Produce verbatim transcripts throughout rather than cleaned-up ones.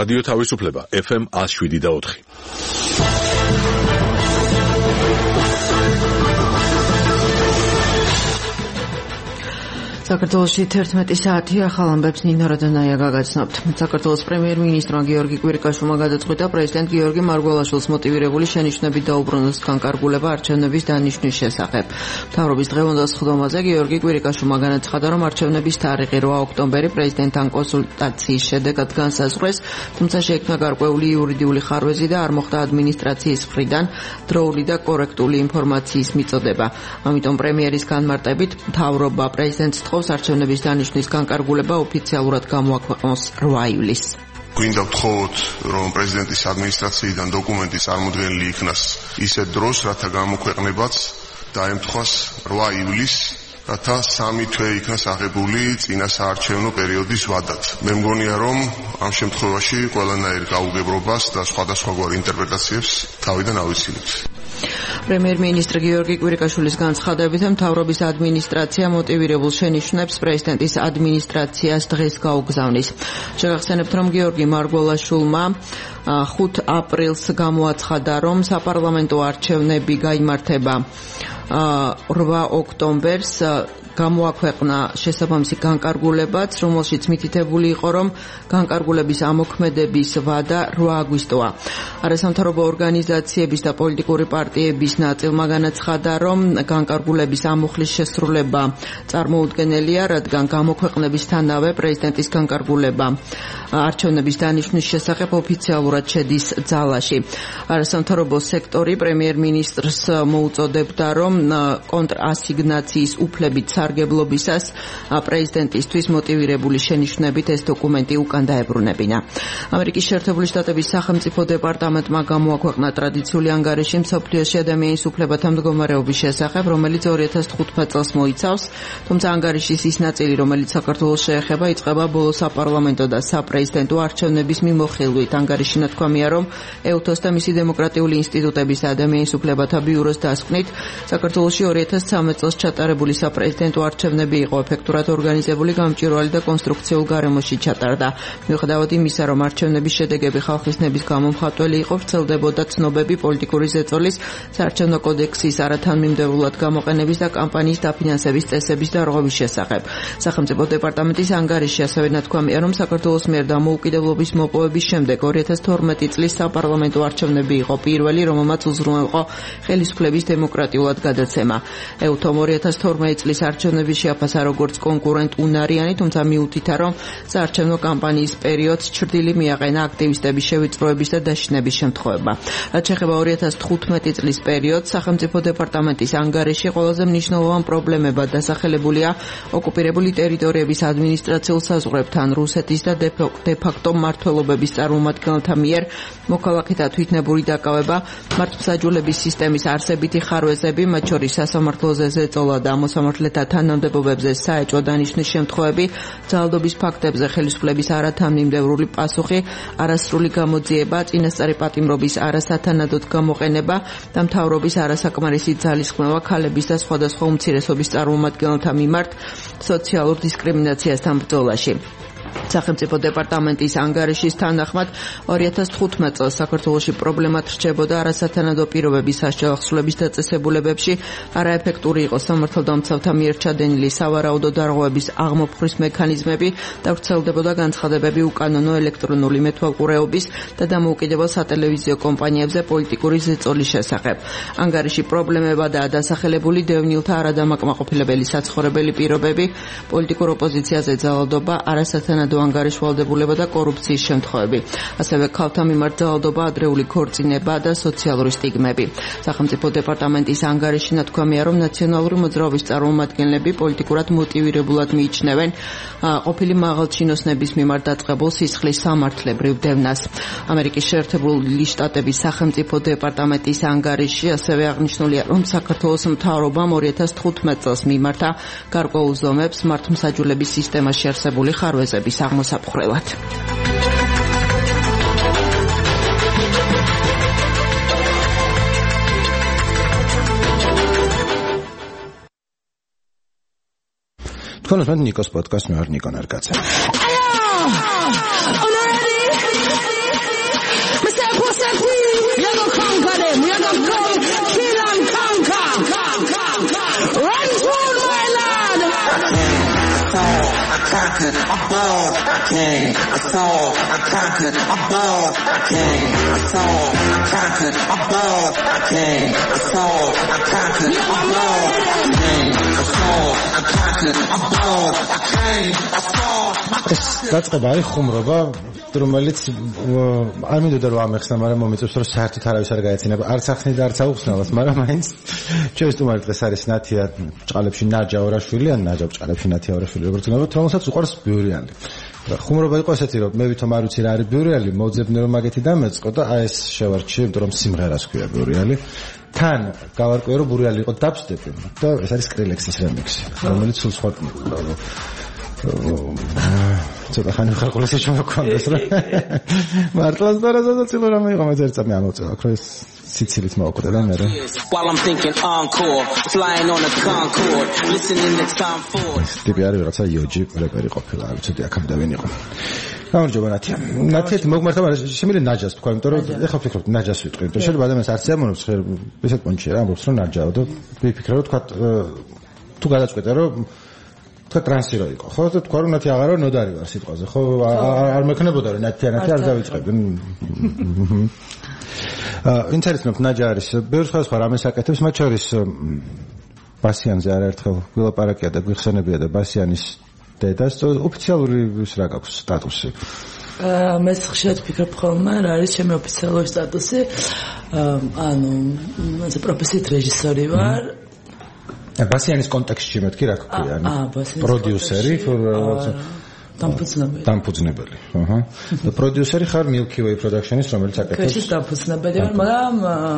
რადიო თავისუფლება ეფ ემ one oh seven და four. საქართველოში თერთმეტი საათი ახალ ამბებს ნინო როდონაია გაგაცნობთ. საქართველოს პრემიერ-მინისტრმა გიორგი კვირიკაშვილმა გადაწყვიტა პრეზიდენტ გიორგი მარგველაშვილის მოტივირებული შენიშვნებით დაუბრუნოს განკარგულება არჩევნების დანიშვნის შესახებ. მთავრობის დღევანდელ სხდომაზე გიორგი კვირიკაშვილმა განაცხადა, რომ არჩევნების თარიღი რვა ოქტომბერი პრეზიდენტთან კონსულტაციის შედეგად განსაზღვრეს, თუმცა შეიქმნა გარკვეული იურიდიული ხარვეზი და არ მოხდა ადმინისტრაციის მხრიდან დროული და კორექტული ინფორმაციის მიწოდება. ამიტომ პრემიერის განმარტებით მთავრობა პრეზიდენტს არჩევნების დანიშვნის განკარგულება ოფიციალურად გამოაქვეყნოს რვა ივლისს. გვინდა ვთხოვოთ, რომ პრეზიდენტის ადმინისტრაციიდან დოკუმენტი წარმოდგენილი იქნას ისეთ დროს, რათა გამოქვეყნებაც დაემთხვას რვა ივლისს, რათა სამი თვე იქნას აღებული წინა საარჩევნო პერიოდის ვადად. მე მგონია, რომ ამ შემთხვევაში ყველანაირ გაუგებრობას და სხვადასხვაგვარ ინტერპრეტაციებს თავიდან ავიცილოთ. პრემიერ-მინისტრი გიორგი კვირიკაშვილის განცხადებით, მთავრობის ადმინისტრაცია მოტივირებულ შენიშვნებს პრეზიდენტის ადმინისტრაციას დღეს გაუგზავნის. შეგახსენებთ, რომ გიორგი მარგველაშვილმა ხუთ აპრილს გამოაცხადა, რომ საპარლამენტო არჩევნები გაიმართება რვა ოქტომბერს. გამოაქვეყნა შესაბამისი განკარგულებაც, რომელშიც მითითებული იყო, რომ განკარგულების ამოქმედების ვადა რვა აგვისტოა. არასამთავრობო ორგანიზაციების და პოლიტიკური პარტიების ნაწილმა განაცხადა, რომ განკარგულების ამოხლის შესრულება წარმოუდგენელია, რადგან გამოქვეყნებისთანავე პრეზიდენტის განკარგულება არჩევნების დანიშვნის შესახებ ოფიციალურად შედის ძალაში. არასამთავრობო სექტორი პრემიერ-მინისტრს მოუწოდებდა, რომ კონტრასიგნაციის უფლებით სარგებლობისას პრეზიდენტისთვის მოტივირებული შენიშვნებით ეს დოკუმენტი უკან დაებრუნებინა. ამერიკის შეერთებული შტატების სახელმწიფო დეპარტამენტმა გამოაქვეყნა ტრადიციული ანგარიში მსოფლიოში ადამიანის უფლებათა მდგომარეობის შესახებ, რომელიც ორი ათას თხუთმეტ წელს მოიცავს, თუმცა ანგარიშის ის ნაწილი, რომელიც საქართველოს შეეხება, იწყება ბოლო საპარლამენტო და საპრეზიდენტო არჩევნების მიმოხილვით. ანგარიში ნათქვამია, რომ ეუთოს და მისი დემოკრატიული ინსტიტუტების ადამიანის უფლებათა ბიუროს დასკვნით, საქართველოში ორი ათას ცხრამეტ წელს ჩატარებული საპრეზიდენტო არჩევნები იყო ეფექტურად ორგანიზებული, გამჭვირვალე და კონსტრუქციულ გარემოში ჩატარდა. მიუხედავად იმისა, რომ არჩევნების შედეგები ხალხის ნების გამომხატველი იყო, ვრცელდებოდა ცნობები პოლიტიკური ზეწოლის, საარჩევნო კოდექსის არათანმიმდევრულად გამოყენების და კამპანიის დაფინანსების წესების დარღვევის შესახებ. სახელმწიფო დეპარტამენტის ანგარიში ასევე ნათქვამია, რომ საქართველოს მიერ დამოუკიდებლობის მოპოვების შემდეგ ორი ათას თორმეტი წლის საპარლამენტო არჩევნები იყო პირველი, რომელმაც უზრუნველყო ხელისუფლების დემოკრატიულად გადაცემა. ეუთომ ორი ათას თორმეტი წლის არჩევნები შეაფასა როგორც კონკურენტ უნარიანი, თუმცა მიუთითა, რომ საარჩევნო კამპანიის პერიოდს ჩრდილი მიაყენა აქტივისტების შევიწროების და დაშინების შემთხვევება. რაც შეეხება ორი ათას თხუთმეტი წლის პერიოდს, სახელმწიფო დეპარტამენტის ანგარიში ყველაზე მნიშვნელოვან პრობლემებად დასახელებულია ოკუპირებული ტერიტორიების ადმინისტრაციულ საზღვრებთან რუსეთის და დე-ფაქტო მმართველობების წარმომადგენელთა მიერ მოქალაქეთა თვითნებური დაკავება, მართლმსაჯულების სისტემის არსებითი ხარვეზები, მათ შორის სასამართლოზე ზეწოლა და მოსამართლეთა თანამდებობებზე საეჭვო დანიშვნის შემთხვევები, ძალადობის ფაქტებზე ხელისუფლების არათანმიმდევრული პასუხი, არასრული გამოძიება, წინასწარი პატიმრობის არასათანადოდ გამოყენება და მთავრობის არასაკმარისი ძალისხმევა ქალების და სხვადასხვა უმცირესობის წარმომადგენელთა მიმართ სოციალურ დისკრიმინაციასთან ბრძოლაში. სახელმწიფო დეპარტამენტის ანგარიშის თანახმად ორი ათას თხუთმეტ წელს საქართველოში პრობლემად რჩებოდა არასათანადო პირობების საშუალების დაწესებულებებში, არაეფექტური იყო სამართალდამცავთა მიერ ჩადენილი სავარაუდო დარღვევების აღმოფხრის მექანიზმები და ვრცელდებოდა განცხადებები უკანონო ელექტრონული მეთვალყურეობის და დამოუკიდებელ სატელევიზიო კომპანიებზე პოლიტიკური ზეწოლის შესახებ. ანგარიში პრობლემებადაა დასახელებული დევნილთა არადამაკმაყოფილებელი საცხოვრებელი პირობები, პოლიტიკურ ოპოზიციაზე ძალადობა, არასათანადო ანგარიშვალდებულება და კორუფციის შემთხვევები. ასევე ქალთა მიმართ ძალადობა, ადრეული ქორწინება და სოციალური სტიგმები. სახელმწიფო დეპარტამენტის ანგარიში ნათქვამია, რომ ნაციონალური მოძრაობის წარმომადგენლები პოლიტიკურად მოტივირებულად მიიჩნევენ ყოფილი მაღალჩინოსნების მიმართ დაწყებულ სისხლის სამართლებრივ დევნას. ამერიკის შეერთებული შტატების სახელმწიფო დეპარტამენტის ანგარიში ასევე აღნიშნულია, რომ საქართველოს მთავრობამ ორი ათას თხუთმეტ წელს მიმართა გარკვეულ ზომებს მართლმსაჯულების სისტემაში არსებული ხარვეზების აღმოსაფხრელად. თქვენს მე ნიკოს პოდკასტ მე ვარ ნიკო ნარკაცე. Run through my land. I conquered, I bought, I came, I saw, I conquered, I bought, I came, I saw, I conquered, I bought, I came, I saw, I conquered, I bought, I came, I saw, I conquered, I bought, I came, I saw. ეს დაწყება არის ხუმრობა, რომელიც არ მინდოდა რომ ამეხსნა, მაგრამ მომიწევს რომ საერთოდ არავის არ გაეცინება, არც ახსნით და არც აუხსნელად, მაგრამ მაინც ჩვენი სტუმარი დღეს არის ნათია ჭყალებში ნაჯა ორაშვილი, ან ნაჯა ჭყალებში ნათია ორაშვილი, როგორც გნებთ, რომელსაც უყვარს ბიურიანი. ხუმრობა იყო ესეთი, რომ მე ვითომ არ ვიცი რა არის ბიურიანი, მოძებნე რომ მაგეთი დამეწყო და აი ეს შევარჩიე, იმიტომ რომ სიმღერას ქვია ბიურიანი. თან გავარკვიე რომ ბიურიანი იყო დაბსტეპი და ეს არის სკრილექსის რემიქსი, რომელიც სულ სხვა ცოტა ხანი ხალხს შემოგვქონდეს რა მართლაც დარაზადა ცილო რამე იყო მე ძერწამი ამოწევა ხო ეს სიცილით მოვკვდა და მე while I'm thinking encore flying on a Concorde listening to Tom Ford ტიპი არის რაღაცა იოჯი რეპერი ყოფილა არ ვიცი აქამდე ვინ იყო გამარჯობა ნათია ნათიეთ მოგმართა მაგრამ შემიძლია ნაჯას თქვა იმიტომ რომ ეხლა ვფიქრობ ნაჯას ვიტყვი იმიტომ შეიძლება ადამიანს არც ამონებს ხერ ესეთ პონჩი რა ამბობს რომ ნაჯაო და ვიფიქრე რომ თქვა თუ გადაწყვეტე რომ თქვა ტრანსი რო იყო ხო და თქვა რომ ნათი აღარო ნოდარი ვარ სიტყვაზე ხო არ მექნებოდა რომ ნათი ნათი არ დავიწყებ ინტერესნობ ნაჯა არის ბევრ სხვა რამეს აკეთებს მათ შორის ბასიანზე არაერთხელ ვილაპარაკია და გვიხსენებია და ბასიანის დედას ოფიციალური ის რა გაქვს სტატუსი მე ხშირად ვფიქრობ ხოლმე რა არის ჩემი ოფიციალური სტატუსი ანუ მე პროფესიით რეჟისორი ვარ ბასიანის კონტექსტში მეთქი რა ქვია ანუ პროდიუსერი დამფუძნებელი დამფუძნებელი აჰა და პროდიუსერი ხარ Milky Way Production-ის რომელიც აკეთებს ქეშის დამფუძნებელი ვარ მაგრამ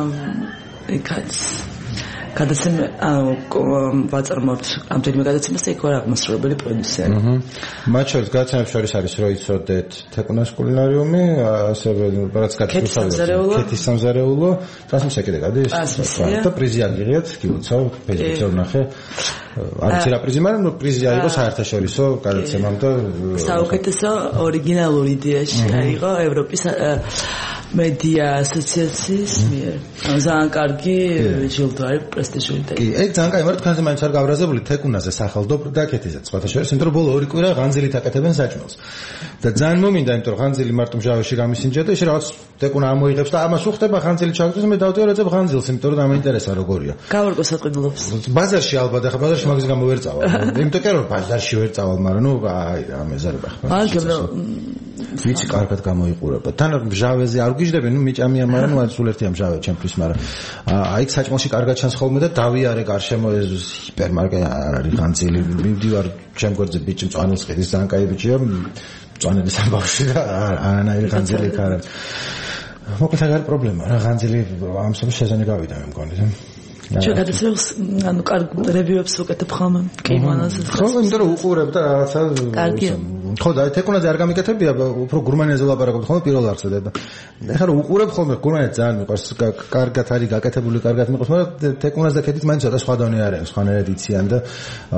იქაც გადაცემა ანუ ვაწარმოებთ ამდენიმე გადაცემას და იქ ვარ აღმასრულებელი პროდიუსერი აჰა მათ შორის გადაცემებს შორის არის რო იცოდეთ თეკუნას კულინარიუმი ასევე რაც გადაცემა ქეთის სამზარეულო transmission კიდე გადის და პრიზი აღიღეთ კილოცავ ფეჯზე ვნახე არ ვიცი რა პრიზი მაგრამ პრიზი აიღო საერთაშორისო გადაცემამ და საუკეთესო ორიგინალური იდეაში აიღო ევროპის მედია ასოციაციის მიერ. ძალიან კარგი ჯილდო არის პრესტიჟული და კი, ეგ ძალიან კაი, მაგრამ თქვენზე მაინც არ გავრაზებული თეკუნაზე სახელდო და კეთიზე სხვათა შორის, იმიტომ რომ ბოლო ორი კვირა ღანძილით აკეთებენ საჭმელს. და ძალიან მომინდა, იმიტომ რომ ღანძილი მარტო მჟავაში გამისინჯა და ისე რაღაც თეკუნა ამოიღებს და ამას უხდება ღანძილი ჩაგდეს, მე დავდივარ ეძებ ღანძილს, იმიტომ რომ დამაინტერესა როგორია. გავარკვე საწყინლობს. ბაზარში ალბათ ახლა ბაზარში მაგის გამო ვერ წავალ. იმიტომ კი რომ ბაზარში ვერ წავალ, მაგრამ ნუ აი რა მეზარება ხმა. მაგრამ ვიცი კარგად გამოიყურება. თან მჟავეზე არ გიждები, ნუ მიჭამია, მაგრამ ნუ სულ ერთი ამჟავე ჩემთვის, მაგრამ აი საჭმელში კარგად ჩანს ხოლმე და დავიარე გარშემო ეს ჰიპერმარკეტი არის ღანძილი. მივდივარ ჩემ გვერდზე ბიჭი მწვანილს ყიდის, ძალიან კაი ბიჭია. მწვანილის ამბავში და არანაირი ღანძილი იქ არ არის. მოკლედ აღარ პრობლემა რა ღანძილი ამ სოფლის სეზონი გავიდა მე მგონი. ჩვენ გადაცემს ანუ კარგ რევიუებს ვუკეთებ ხოლმე კეიმანაზე. ხო, იმიტომ რომ უყურებ და რაღაცა კარგია. ხო და თეკუნაზე არ გამიკეთებია, უფრო გურმანიაზე ლაპარაკობთ ხოლმე პირველ არხზე და ეხლა რომ უყურებ ხოლმე გურმანია ძალიან მიყვარს, კარგად არის გაკეთებული, კარგად მიყვარს, მაგრამ თეკუნაზე და ქეთით მაინც ცოტა სხვა დონე არის, სხვანაირად იციან და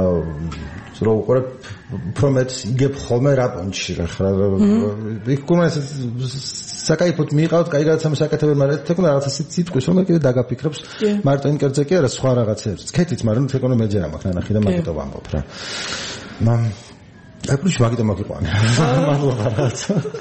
რო უყურებ უფრო მეც იგებ ხოლმე რა პონჩი რა ხარ იქ გურმანია საკაიფოთ მიიყავთ, კაი გადაცემას აკეთებენ, მაგრამ თეკუნა რაღაცა სიტყვის რომ კიდე დაგაფიქრებს მარტო იმ კერძზე კი არა სხვა რაღაცებს. ქეთით, მაგრამ თეკუნა მეძერა მაქვს ნანახი და მაგიტო ვამბობ რა. მამ აკრუში მაგიტო მაგიყვანე. მადლობა რაც.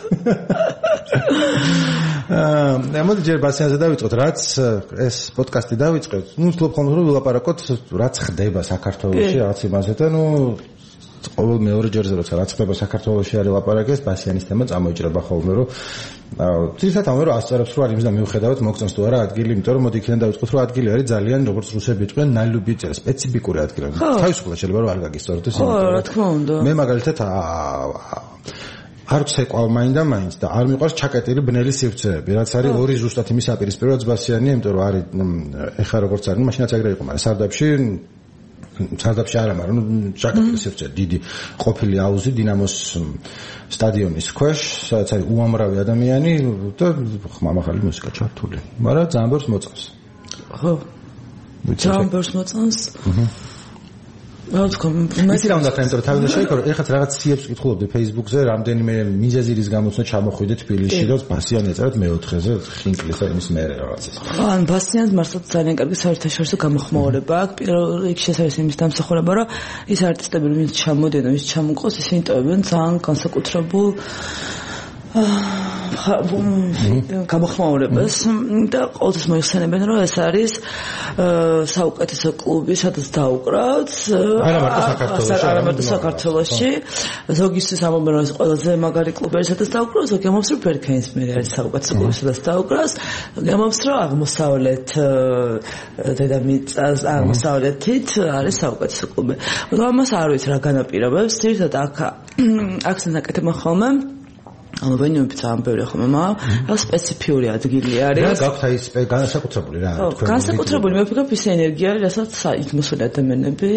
აა, მოდი ჯერ ბასიანზე დავიწყოთ, რაც ეს პოდკასტი დავიწყეთ. ნუ ვთქვი ხოლმე რომ ვილაპარაკოთ, რაც ხდება საქართველოში, რაღაც იმაზე და ნუ ყოველ მეორე ჯერზე როცა რაც ხდება საქართველოში არის ლაპარაკის ბასიანის თემა წამოიჭრება ხოლმე რომ თითქოს ამერ რომ ასწორებს რომ არის და მიუხედავად მოგწონს თუ არა ადგილი, იმიტომ რომ მოდი იქიდან დავიწყოთ რომ ადგილი არის ძალიან როგორც რუსები იყვნენ ნალუბიწერა სპეციფიკური ადგილი. თავისუფლად შეიძლება რომ არ გაგისწოროთ ეს იმიტომ. ხო, რა თქმა უნდა. მე მაგალითად არ ცეკვავ მაინდა მაინც და არ მიყვარს ჩაკეტილი ბნელი სივრცეები, რაც არის ორი ზუსტად იმის აპირისპიროა ბასიანია, იმიტომ რომ არის ეხა როგორც არის, მაშინაც ეგრე იყო, მაგრამ სარდაფში სარდაფში არა, მაგრამ ჩაკეტილი სივრცე დიდი ყოფილი აუზი დინამოს სტადიონის ქვეშ, სადაც არის უამრავი ადამიანი და ხმამაღალი მუსიკა ჩართული. მაგრამ ძალიან ბევრს მოწონს. ხო. ძალიან ბევრს მოწონს. რა თქმა უნდა მის რა უნდა ხარ იმიტომ რომ თავიდან შეიქო ეხლა რაღაც ციებს კითხულობდი Facebook-ზე რამდენიმე მიზეზი რის გამოსნა ჩამოხვიდე თბილისში და ბასიანი ეწერათ მეოთხეზე ხინკლის და იმის მერე რაღაცა ან ბასიანს მართლა ძალიან კარგი საერთაშორისო გამოხმაურება აქვს პირველ რიგში ეს არის იმის დამსახურება რომ ის არტისტები ვინც ჩამოდიან ის ჩამოყოს ისინი ტოვებენ ძალიან განსაკუთრებულ გამოხმაურებას და ყოველთვის მოიხსენებენ რომ ეს არის საუკეთესო კლუბი სადაც დაუკრავთ არა მარტო საქართველოში ზოგისთვის ამბობენ რომ ეს ყველაზე მაგარი კლუბი არის სადაც დაუკრავს ზოგი ამბობს რომ ბერქენის მე არის საუკეთესო კლუბი სადაც დაუკრავს ამბობს რომ აღმოსავლეთ დედამიწას აღმოსავლეთით არის საუკეთესო კლუბი და ამას არ ვიცი რა განაპირობებს თირთად აქ აქ ნაკეთებმა ხოლმე ანუ ვენიუები ძალიან ბევრი ხოლმე მაგრამ სპეციფიური ადგილი არის რა გაქვთ აი განსაკუთრებული რა თქვენ განსაკუთრებული მე ვფიქრობ ის ენერგია რასაც იქ მოსული ადამიანები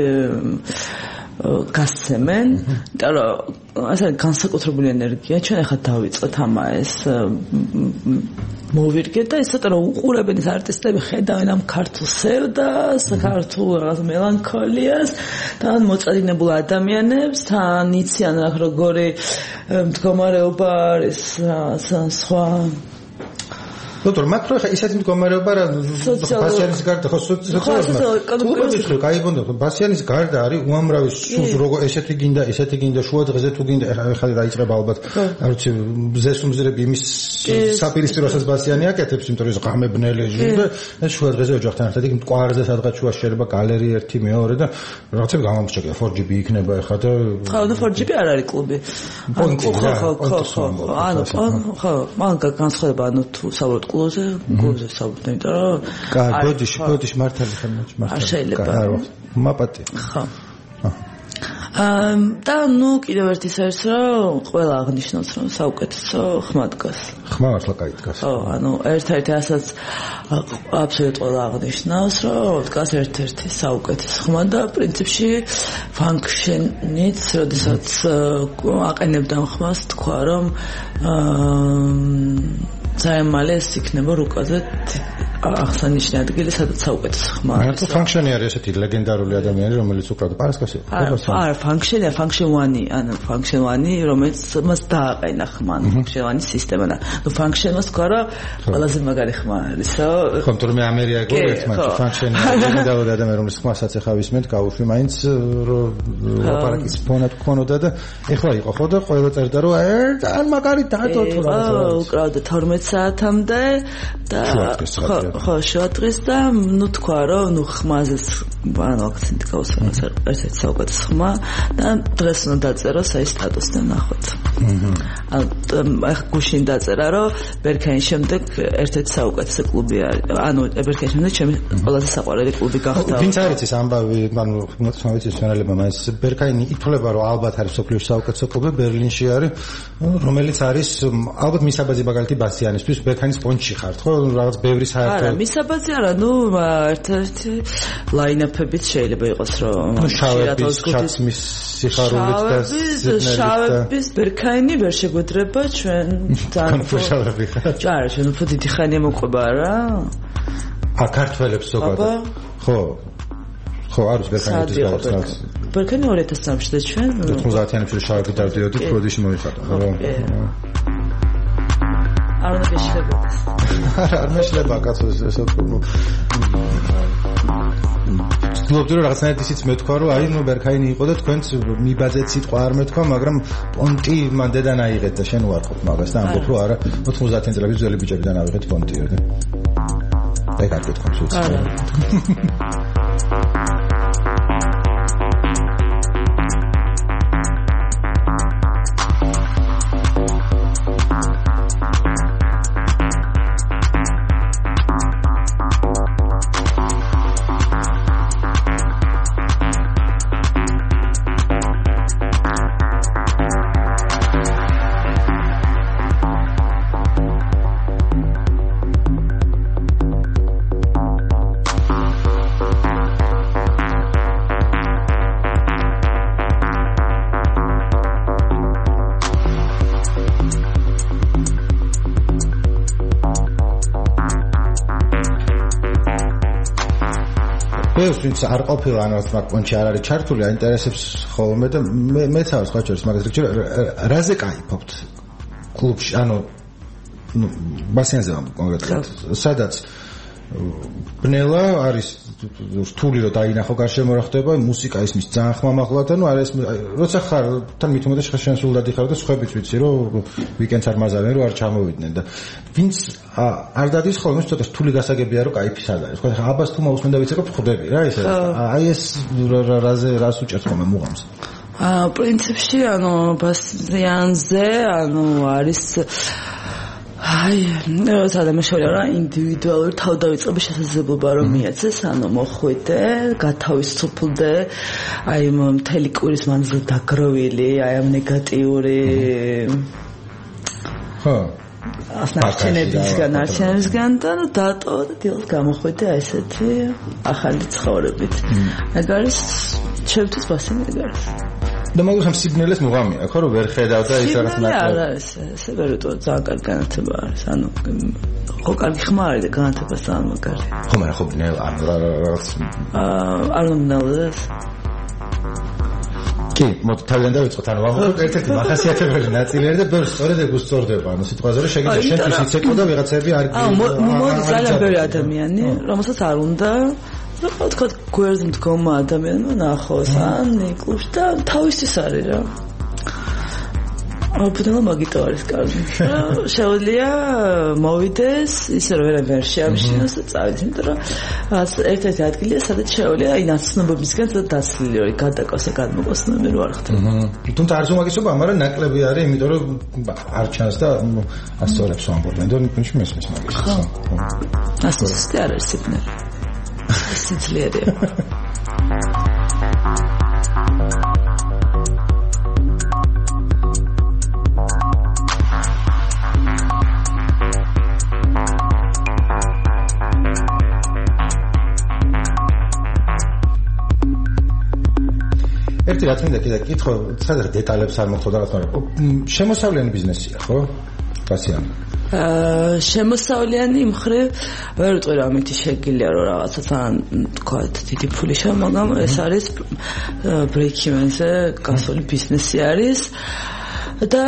გასცემენ და ასე განსაკუთრებული ენერგია ჩვენ ახლა დავიწყეთ ამა ეს მოვირგეთ და ისეთ რომ უყურებენ ეს არტისტები ხედავენ ამ ქართულ სევდას ქართულ რაღაც მელანქოლიას და მოწადინებულ ადამიანებს თან იციან როგორი მდგომარეობა არის სხვა დოქტორ მაკრო ხა ისეთი მდგომარეობა რა ბასიანის გარდა ხო სოციალიზმი ხო გაიგონდა ხო ბასიანის გარდა არის უამრავი სულს როგორ ესეთი გინდა ესეთი გინდა შუა დღეზე თუ გინდა ხა დაიწყება ალბათ არ ვიცი ზესუმზრები იმის საპირისპიროსაც ბასიანი აკეთებს იმიტომ რომ ეს ღამებნელი და ეს შუა დღეზე ოჯახთან ერთად იქ მტკვარზე სადღაც შუა შეიძლება გალერეა ერთი მეორე და რაღაცები გამომრჩეკია four G B იქნება ხა და ხო და four G B არ არის კლუბი ხო ხო ხო ანუ ხო მან განსხვავება ანუ თუ საბოლოოდ კლუბზე კლუბზე საბუთი იმიტომ რომ კაი ბოდიში ბოდიში მართალი ხარ მართალი შეიძლება მაპატი ხო და ნუ კიდევ ერთი ის რომ ყველა აღნიშნავს რომ საუკეთესო ხმა დგას ხმა მართლა კაი დგას ხო ანუ ერთ-ერთი ასაც აბსოლუტურად ყველა აღნიშნავს რომ დგას ერთ-ერთი საუკეთესო ხმა და პრინციპში ფანქშენიც როდესაც აყენებდა ხმას თქვა რომ ძალიან მალე ეს იქნება რუკაზე აღსანიშნავი ადგილი სადაც საუკეთესო ხმა არის. ფანქშენი არის ესეთი ლეგენდარული ადამიანი რომელიც უკრავდა პარასკევს. არა, ფანქშენია, ფანქშენვანი, ანუ ფანქშენვანი რომელიც მას დააყენა ხმა, ფანქშენვანი სისტემა და ნუ ფანქშენს თქვა რომ ყველაზე მაგარი ხმა არისო. ხო, თუმცა ამერიკა ერთმანეთს ფანქშენი ლეგენდარული ადამიანი რომელიც ხმასაც ახლა ვისმენთ, გაუშვი მაინც რომ ლაპარაკის ფონა გქონოდა და ეხლა იყო ხო და ყველა წერდა რომ ძალიან მაგარი დადო თუ რა. უკრავდა თორმეტ საათამდე და ხო შოატრის და ნუ თქვა რომ ნუ ხმაზეც ანუ აქცენტი გავუსვამს ერთ-ერთი საუკეთესო ხმა და დღეს უნდა დაწეროს აი სტატუსთან ნახოთ. ანუ ახ გუშინ დაწერა რომ ბერქანის შემდეგ ერთ-ერთი საუკეთესო კლუბი არის. ანუ ბერქანის შემდეგ ჩემი ყველაზე საყვარელი კლუბი გახდა. ვინც არის ეს ამბავი ანუ მოწმობთ ჩვენელებმა მას ბერქაინი ითვლება რომ ალბათ არის სოფლიოს საუკეთესო კლუბი ბერლინში არის რომელიც არის ალბათ მისაბაძი მაგალითი ბასიანისთვის ბერქანის პონჩი ხართ ხო რაღაც ბევრი საერთო არა მისაბაძი არა ნუ ერთ-ერთი ლაინაპებით შეიძლება იყოს რომ შავების ჩაცმის სიხარულით და შავების ბერქაინი ვერ შეგვედრება ჩვენ თან შავები ხარ ჯარა ჩვენ უფრო დიდი ხანია მოყვება რა ა ქართველებს ზოგადად ხო ხო არის ბერქანის გარდა ბერქანი ორი ათას სამში და ჩვენ ოთხმოცდაათიანებში შავები დავდიოდით პროდიში მოიხატა ხო არ უნდა შეშლება არ მეშლება კაცო ესე თქო ვთქვი რომ რაღაცნაირად ისიც მეთქვა რომ აი ნუ ბერქაინი იყო და თქვენც მიბაძეთ სიტყვა არ მეთქვა მაგრამ პონტი მან დედან აიღეთ და შენ უარყოფ მაგას და ამბობ რომ არა ოთხმოცდაათიან წლების ძველი ბიჭებიდან ავიღეთ პონტიო და აი კარგი თქვა სულ არა ვინც არ ყოფილა ანაც მაგ პონჩი არ არის ჩართული, აინტერესებს ხოლმე და მე მეც არ სხვა ჩერს მაგას რიგში რაზე кайფობთ კლუბში, ანუ ბასიანზე კონკრეტულად, სადაც ბნელა არის რთული რომ დაინახო გარშემო რა ხდება, მუსიკა ისმის ძალიან ხმამაღლა და ნუ არის როცა ხარ თან მით უმეტეს შენ სულდადი ხარ და სხვაებიც ვიცი რომ ვიკენდს არ მაზავენ რომ არ ჩამოვიდნენ და ვინც არ დადის ხოლმე ცოტა რთული გასაგებია რომ кайფი სად არის. ხო ხა აბას თუ მოусმენ და ვიცი რომ ხვდები რა ეს აი ეს რაზე რას უჭერს ხოლმე მუღამს. აა პრინციპში ანუ ბასიანზე ანუ არის აი, სადამე შეიძლება რა ინდივიდუალური თავდავიწყების შესაძლებლობა რომ მიეცეს, ანუ მოხვიდე, გათავისუფლდე, აი მთელი კვირის მანძილზე დაგროვილი, აი ამ ნეგატიური ხო ასნარჩენებისგან, არჩენებისგან და დატო და დილს გამოხვიდე აი ესეთი ახალი ცხოვრებით. ეგ არის ჩემთვის ბასიანი ეგ არის. და მაგას ამ სიგნალებს მუღამია, ხო რომ ვერ ხედავ და ის რაღაც ნაკლები. არა, ეს ესე ვერ ვიტყვი, ძალიან კარგი განათება არის. ანუ ხო კარგი ხმა არის და განათება ძალიან მაგარი. ხო, მაგრამ ხო ბნელ ან რაღაც აა არ უნდადეს. კი, მოდი თავიდან დავიწყოთ, ანუ ვამბობ ერთ-ერთი მახასიათებელი ნაწილი არის და ბევრი სწორედ ეგ უსწორდება, ანუ სიტყვაზე რომ შეგიძლია შენთვის იცეკლო და ვიღაცები არ აა მოდი ძალიან ბევრი ადამიანი, რომელსაც არ უნდა რა თქმა უნდა გვერდ მდგომა ადამიანმა ნახოს ან კლუბში და თავისთვის არის რა. აბდელა მაგიტო არის კარგი. შეუძლია მოვიდეს ისე რომ ვერა ვერ შეამშინოს და წავიდეს, იმიტომ რომ ერთ-ერთი ადგილია სადაც შეუძლია აი ნაცნობებისგან დაცლილი ორი გადაკოსა გადმოკოსნები რო არ ხდება. თუმცა არც უმაგისობა, მაგრამ ნაკლები არის, იმიტომ რომ არ ჩანს და ასწორებს ვამბობენ და ნიკონში მესმის მაგის. ხო. ასეთი არ არის სიგნალი. სიცლიერია. ერთი რაც მინდა კიდე კითხო, სადღაც დეტალებს არ მოხდა რაღაც, მაგრამ შემოსავლიანი ბიზნესია, ხო? ბასიანი. აა შემოსავლიანი მხრივ ვერ ვიტყვი რა მითი შეგიძლია რომ რაღაცა თან თქვა დიდი ფული შევ, მაგრამ ეს არის break-even-ზე გასული ბიზნესი არის და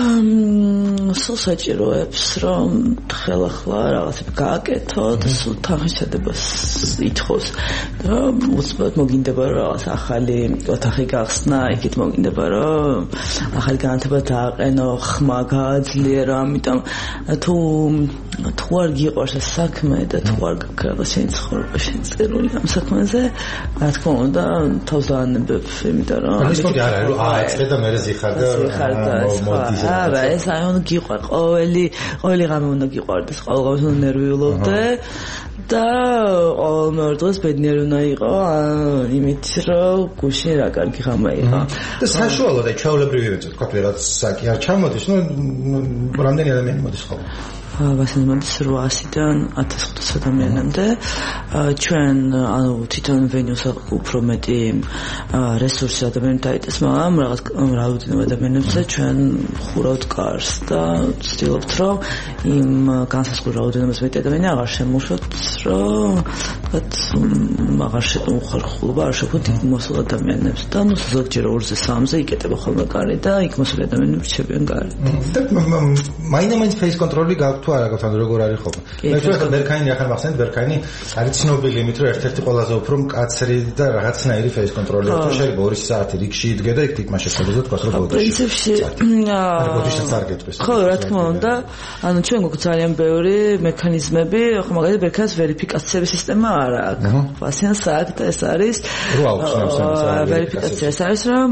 სულ საჭიროებს რომ ხელახლა რაღაცები გააკეთო და სულ თანხისადებას ითხოვს და უცბად მოგინდება რომ რაღაც ახალი ოთახი გახსნა, იქით მოგინდება რომ ახალი განათება დააყენო, ხმა გააძლიერო, ამიტომ თუ თუ არ გიყვარს ეს საქმე და თუ არ გაქვს შენი ცხოვრება შენ წერული ამ საქმეზე, რა თქმა უნდა თავს დაანებებ, იმიტომ რომ ის მოდი არა რომ ააწყე და მერე ზიხარ და არა, ეს აი უნდა გიყვარ ყოველი ყოველი ღამე უნდა გიყვარდეს, ყოველ ღამეს უნდა ნერვიულობდე და ყოველ დღეს ბედნიერი უნდა იყო იმით რომ გუშინ რა კარგი ღამე იყო. და საშუალოდ აი ჩვეულებრივი ვეცოთ, თქვა რაც საკი არ ჩამოდის, ნუ რამდენი ადამიანი მოდის ხოლმე? ვასენმოდის რვაასიდან ათას ოცდაოც ადამიანამდე. ჩვენ ანუ თვითონ ვენიუს უფრო მეტი რესურსი ადამიანებს დაიწყეს, მაგრამ რაღაც რაოდენობა ადამიანებზე ჩვენ ხურავთ კარს და ვცდილობთ რომ იმ განსაზღვრულ რაოდენობას მეტი ადამიანი აღარ შემოუშვათ, რომ თქვათ აღარ უხარხულობა არ შეხვდეთ იქ მოსულ ადამიანებს და ნუ ზოგჯერ ორზე სამზე იკეტება ხოლმე კარი და იქ მოსული ადამიანები რჩებიან კარი. და მაინდა-მაინც face control-ი გაქვთ თუ არა გაქვთ, ანუ როგორ არის ხოლმე? მე ვთქვი ბერქანი ახლა მახსენეთ, ბერქანი არის ცნობილი იმით, რომ ერთ-ერთი ყველაზე უფრო მკაცრი და რაღაცნაირი face control-ი აქვს, შეიძლება ორი საათი რიგში იდგე და იქ თითქმის შეხედოს და თქვას რომ ბოდიში. პრინციპში ბოდიშიც არ გეტყვის. ხო, რა თქმა უნდა, ანუ ჩვენ გვაქვს ძალიან ბევრი მექანიზმები, ხო, მაგალითად ბერქანს ვერიფიკაციების სისტემა არ აქვს. პასიანს აქვს და ეს არის რო აუხსნებს ეს ვერიფიკაცია. ეს არის რომ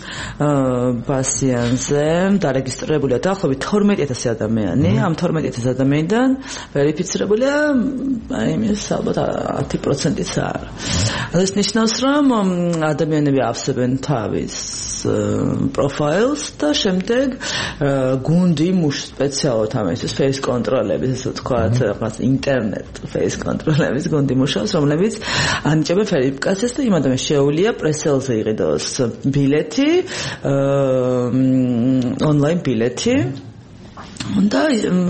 პასიანზე დარეგისტრირებულია დაახლოებით თორმეტი ათასი ადამიანი, ამ თორმეტი ათასი ადამიანიდან ვერიფიცირებულია აი იმის ალბათ ათი პროცენტიც არა. ეს ნიშნავს რომ ადამიანები ავსებენ თავის პროფაილს და შემდეგ გუნდი მუშ სპეციალურად ამისთვის face control-ების, ასე ვთქვათ, რაღაც ინტერნეტ face control-ების გუნდი მუშაობს, რომლებიც ანიჭებენ ვერიფიკაციას და იმ ადამიანს შეუძლია პრესელზე იყიდოს ბილეთი, ონლაინ ბილეთი. და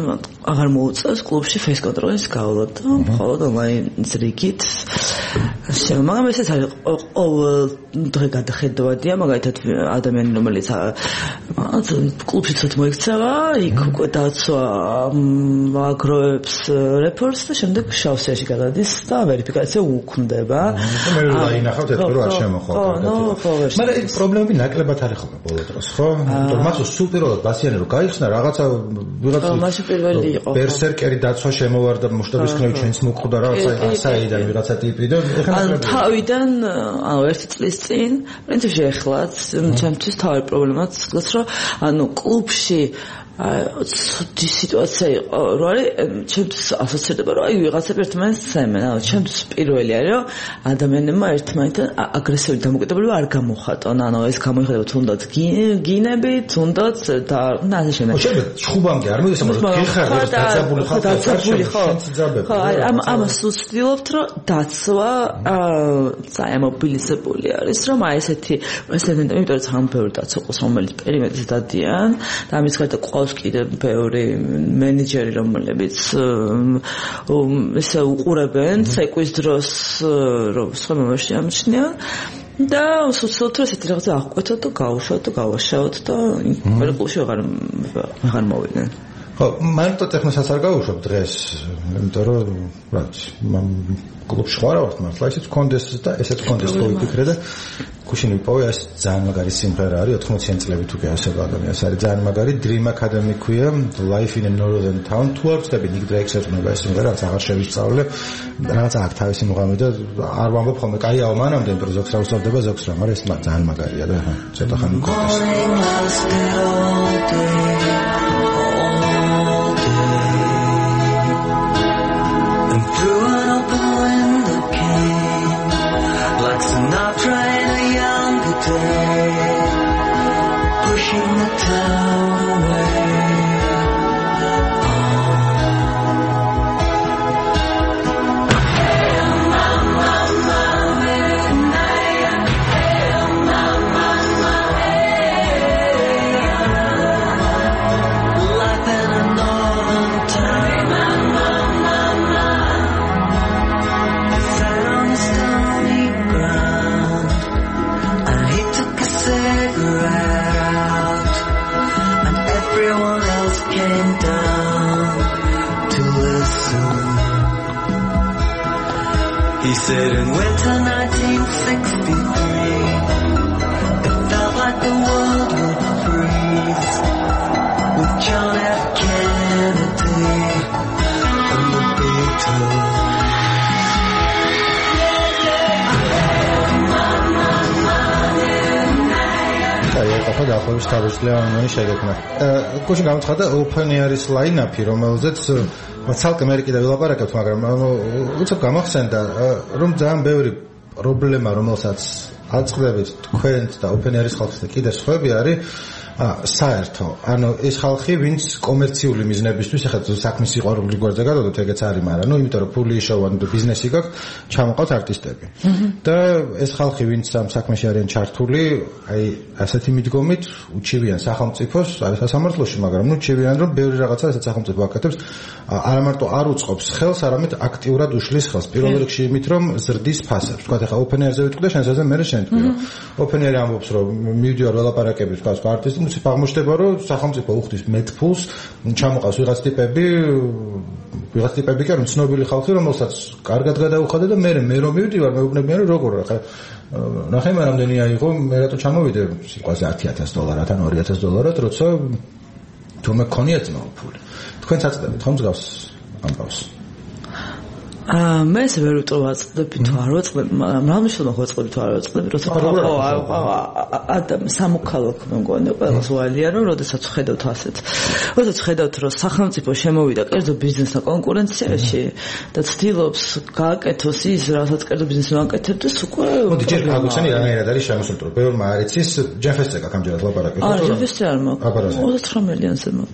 აღარ მოუწევს კლუბში face control-ის გავლა და მხოლოდ online რიგით შეიძლება, მაგრამ ესეც არის ყოველ დღე გადახედავადია, მაგალითად ადამიანი რომელიც კლუბში ცოტა მოიქცევა, იქ უკვე დაცვა აგროებს რეპორტს და შემდეგ შავსიაში გადადის და ვერიფიკაცია უქმდება. მე რომ დაინახავთ ეს რო არ შემოხვალ. მაგრამ ეს პრობლემები ნაკლებად არის ხოლმე ბოლო დროს, ხო? იმიტომ რომ მას სულ პირველად ბასიანი რო გაიხსნა რაღაცა ვიღაცა მასი პირველი იყო. ბერსერკერი დაცვა შემოვარდა მუშტობის ხნევი ჩვენს მოკვდა რაღაცა ასაიდან ვიღაცა ტიპი და ეხლა თავიდან ანუ ერთი წლის წინ პრინციპში ეხლაც ჩემთვის თავი პრობლემაც გქონდა რომ ანუ კლუბში ცოტი სიტუაცია იყო რომ არის ჩემთვის ასოცირდება რომ აი ვიღაცები ერთმანეთს ცემენ ანუ ჩემთვის პირველი არის რომ ადამიანებმა ერთმანეთთან აგრესიული დამოკიდებულება არ გამოხატონ ანუ ეს გამოიხატება თუნდაც გინები თუნდაც და ასე შემდეგ შეიძლება ჩხუბამდე არ მოდის მაგრამ გიხარ დაცაბული ხალხი დაცაბული ხო ხო ამ ამას ვცდილობთ რომ დაცვა ძალიან მობილიზებული არის რომ აი ესეთი პრეზიდენტები იმიტომ რომ ძალიან ბევრი დაცვა ყავს რომელიც პერიმეტრს დადიან და ამის გარდა კიდე ბევრი მენეჯერი რომლებიც ესე უყურებენ ცეკვის დროს რომ სხვა მომაში ამჩნია და უცებ ესეთი რაღაცა აღკვეთოთ და გავუშვათ და გავაშავოთ და ყველა კლუბში აღარ აღარ მოვიდნენ ხო მარტო ტექნოსაც არ გავუშვებ დღეს იმიტომ რომ რაც კლუბში ხარ ვარ მართლა ისიც კონდეს და ესეც კონდეს ხო ვიფიქრე და გუშინი ვიპოვე ეს ძალიან მაგარი სიმღერა არის ოთხმოციანი წლები თუ კი ასება ადამიანს არის ძალიან მაგარი Dream Academy ქვია Life in a Northern Town თუ არ ვწდები Nick Drake-ს ეძღვნება ეს სიმღერა რაც აღარ შევისწავლე რაღაც აქ თავისი მუღამი და არ ვამბობ ხოლმე კაიაო მანამდე იმიტომ რომ ზოგს რა უსწორდება ზოგს რა მაგრამ ეს ძალიან მაგარია და ცოტა ხანი კონდეს Pushing the town away. Hey, mama, mama, hey, mama, mama, life in a northern town. Mama, mama, sat on the stony ground, and he took a cigarette out, and everyone else came down to listen. He said in winter nineteen sixty-three, it felt like the world would freeze, with John F. Kennedy and the Beatles. ახლა დაახლოებით თავისუფლიანი შეგექმნა. გუშინ გამოცხადდა open air-ის line-up-ი, რომელზეც ცალკე მე კიდევ ვილაპარაკებთ, მაგრამ უცებ გამახსენდა, რომ ძალიან ბევრი პრობლემა, რომელსაც აწყდებით თქვენთ და open air-ის ხალხს და კიდე სხვები არის საერთო. ანუ ეს ხალხი, ვინც კომერციული მიზნებისთვის, ახლა საქმის სიყვარული გვერდზე გადავდოთ, ეგეც არის, მაგრამ ნუ იმიტომ რომ ფული შოვან და ბიზნესი გაქვს, ჩამოყავთ არტისტები. და ეს ხალხი, ვინც ამ საქმეში არიან ჩართული, აი ასეთი მიდგომით უჩივიან სახელმწიფოს, არის სასამართლოში, მაგრამ ნუ უჩივიან რომ ბევრი რაღაცა ასეთ სახელმწიფო აკეთებს, არა მარტო არ უწყობს ხელს, არამედ აქტიურად უშლის ხელს. პირველ რიგში იმით, რომ ზრდის ფასებს. თქვა ახლა open air-ზე ვიტყვი და შენს ასე მე შენ თქვი, რომ open air-ი ამბობს, რომ მივდივარ ველაპარაკებით, თქვა არტისტი მუსიკა აღმოჩნდება რომ სახელმწიფო უხდის მეტ ფულს ჩამოყავს ვიღაც ტიპები ვიღაც ტიპები კი რომ ცნობილი ხალხი რომელსაც კარგად გადაუხადა და მე მე რომ მივდივარ მეუბნებიან რომ როგორ ახლა ნახე მე რამდენი აიღო მე რატო ჩამოვიდე სიყვაზე ათი ათას დოლარად ან ორი ათას დოლარად როცა თუ მე გქონია ძმაო ფული თქვენ საწდებით ხომ მსგავს ამბავს აა მე ეს ვერ ვწვავწდები თუ არ ვწვავ მაგრამ რამიშვილმა ვწვავ თუ არ ვწვავ როცა ადამ სამოქალაქო მგონი ყველას ვალია რომ როდესაც ხედავთ ასეთ როდესაც ხედავთ რომ სახელმწიფო შემოვიდა კერძო ბიზნესთან კონკურენციაში და ცდილობს გააკეთოს ის რასაც კერძო ბიზნესს გააკეთებდეს უკვე მოდი ჯერ გაგუცანი რამეერად არის შემოსული რომ ბევრმა არ იცის ჯეფესზე გაკამჯერად ლაპარაკობთ არა ჯეფესზე არ მაქვს ოცდაოთხ მილიონზე მაქვს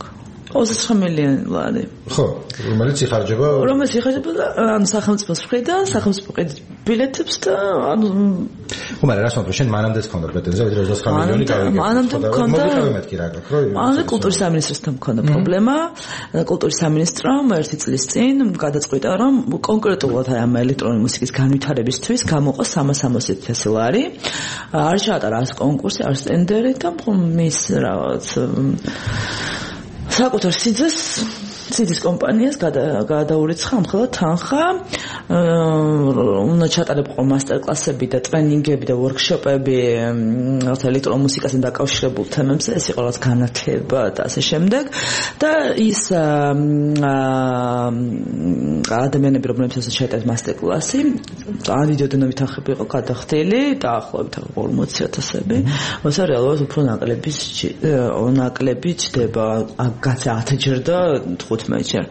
ოცდათხმეტ მილიონი ლარი. ხო, რომელიც იხარჯება რომელიც იხარჯება ან სახელმწიფოს მხრიდან, სახელმწიფო ბილეთებს და ანუ ხო, მაგრამ რას ვამბობ, შენ მანამდეც ქონდა პრეტენზია, ვიდრე ოცდათხმეტ მილიონი გავიგე. მანამდე მქონდა. მეთქი რა გქრო. ანუ კულტურის სამინისტროსთან მქონდა პრობლემა. კულტურის სამინისტრომ ერთი წლის წინ გადაწყვიტა, რომ კონკრეტულად ამ ელექტრონული მუსიკის განვითარებისთვის გამოყო სამას ოცდაოთხ ათასი ლარი. არ ჩაატარა არც კონკურსი, არც ტენდერი და მის რაღაც საკუთარ სიძეს სიძის კომპანიას გადაურიცხა ამხელად თანხა. უნდა ჩატარებყო მასტერკლასები და ტრენინგები და ვორქშოპები რაღაც ელექტრონულ მუსიკასთან დაკავშირებულ თემებზე, ეს იყო რაღაც განათლება და ასე შემდეგ. და ის ადამიანები, რომლებსაც ჩაეტარეს მასტერკლასი, ძალიან დიდი ოდენობით თანხები იყო გადახდილი, დაახლოებით ორმოცი ათასები. ოსა რეალურად უფრო ნაკლები ნაკლები ჩდება გაცე ათჯერ და თხუთმეტჯერ.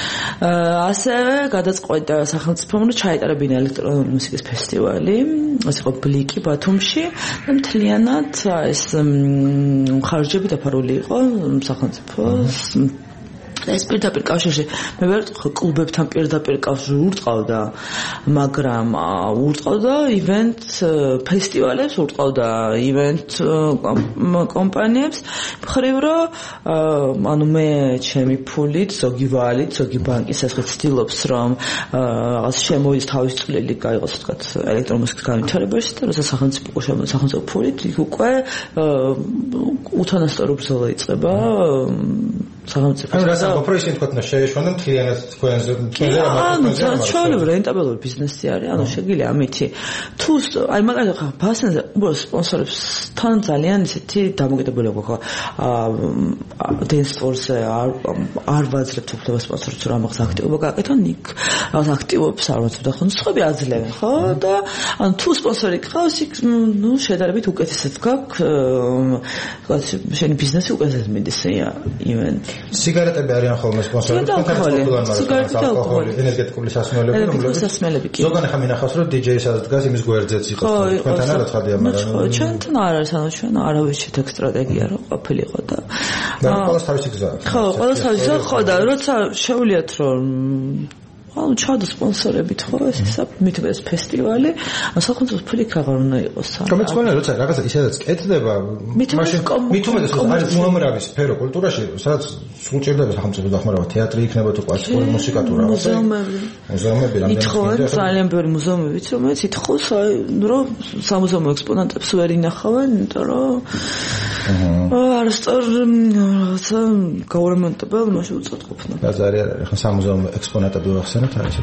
ასევე გადაწყვეტა სახელმწიფომ, რომ ჩაეტარებინა ელექტრონული მუსიკის ფესტივალი, ეს იყო ბლიკი ბათუმში და მთლიანად ეს ხარჯები დაფარული იყო სახელმწიფოს ეს პირდაპირ კავშირში მე ვერ კლუბებთან პირდაპირ კავშირი ურტყავდა, მაგრამ ურტყავდა ივენტ ფესტივალებს, ურტყავდა ივენტ კომპანიებს, მხრივ რომ ანუ მე ჩემი ფულით, ზოგი ვალით, ზოგი ბანკის ასე ვცდილობს, რომ რაღაც შემოის თავის წვლილი გაიღოს, თქვათ, ელექტრომუსიკის განვითარებაში და როცა სახელმწიფო სახელმწიფო ფულით იქ უკვე უთანასწორო ბრძოლა იწყება სახელმწიფო. ანუ რა საერთოდ პროექტი თქვა შეეშვანა მთლიანად თქვენზე მთლიანად ამას ანუ ჩვეულებრივ რენტაბელური ბიზნესი არის, ანუ შეგიძლია ამითი თუ აი მაგალითად ხა ბასენზე უბრალოდ სპონსორებს თან ძალიან ისეთი დამოკიდებულება ხო დენსფორზე არ არ ვაძლევთ უფლებას სპონსორებს რომ ამას აქტივობა გააკეთონ იქ რაღაც აქტივობს არ ვაძლევთ ხო სხვები აძლევენ ხო და ანუ თუ სპონსორი გყავს იქ ნუ შედარებით უკეთესად გაქვს შენი ბიზნესი უკეთესად მიდის ივენტი სიგარეტები არიან ხოლმე სპონსორები, თქვენთან სიგარეტები და ალკოჰოლი, ენერგეტიკული სასმელები, რომლებიც ზოგან ახლა მინახავს, რომ დი-ჯეისაც დგას იმის გვერდზეც იყო, თქვენთან არა ცხადია, მაგრამ ხო, ჩვენთან არ არის, ანუ ჩვენ არავის შეთქ სტრატეგია რომ ყოფილიყო და და ყველას თავისი გზა აქვს. ხო, ყველას თავისი გზა ხო და როცა შეუვლიათ რომ ანუ ჩადო სპონსორებით ხო ეს მithbes ეს ფესტივალი სახელმწიფო ფული ქაღარ უნდა იყოს სამ რომელიც ყველა როცა რაღაცა ისედაც კეთდება მაშინ მithbes ეს არის უამრავი სფერო კულტურაში სადაც სულ ჭირდება სახელმწიფო დახმარება თეატრი იქნება თუ კლასიკური მუსიკა თუ რაღაცა მუზეუმები მუზეუმები რამდენი ძალიან ბევრი მუზეუმებიც რომელიც ითხოვს რომ სამუზეუმო ექსპონატებს ვერ ინახავენ იმიტომ რომ არასწორ რაღაცა გაურემონტებელ მაშინ უწოდყოფნა გაზარი არ არის ხო სამუზეუმო ექსპონატები ვახსენე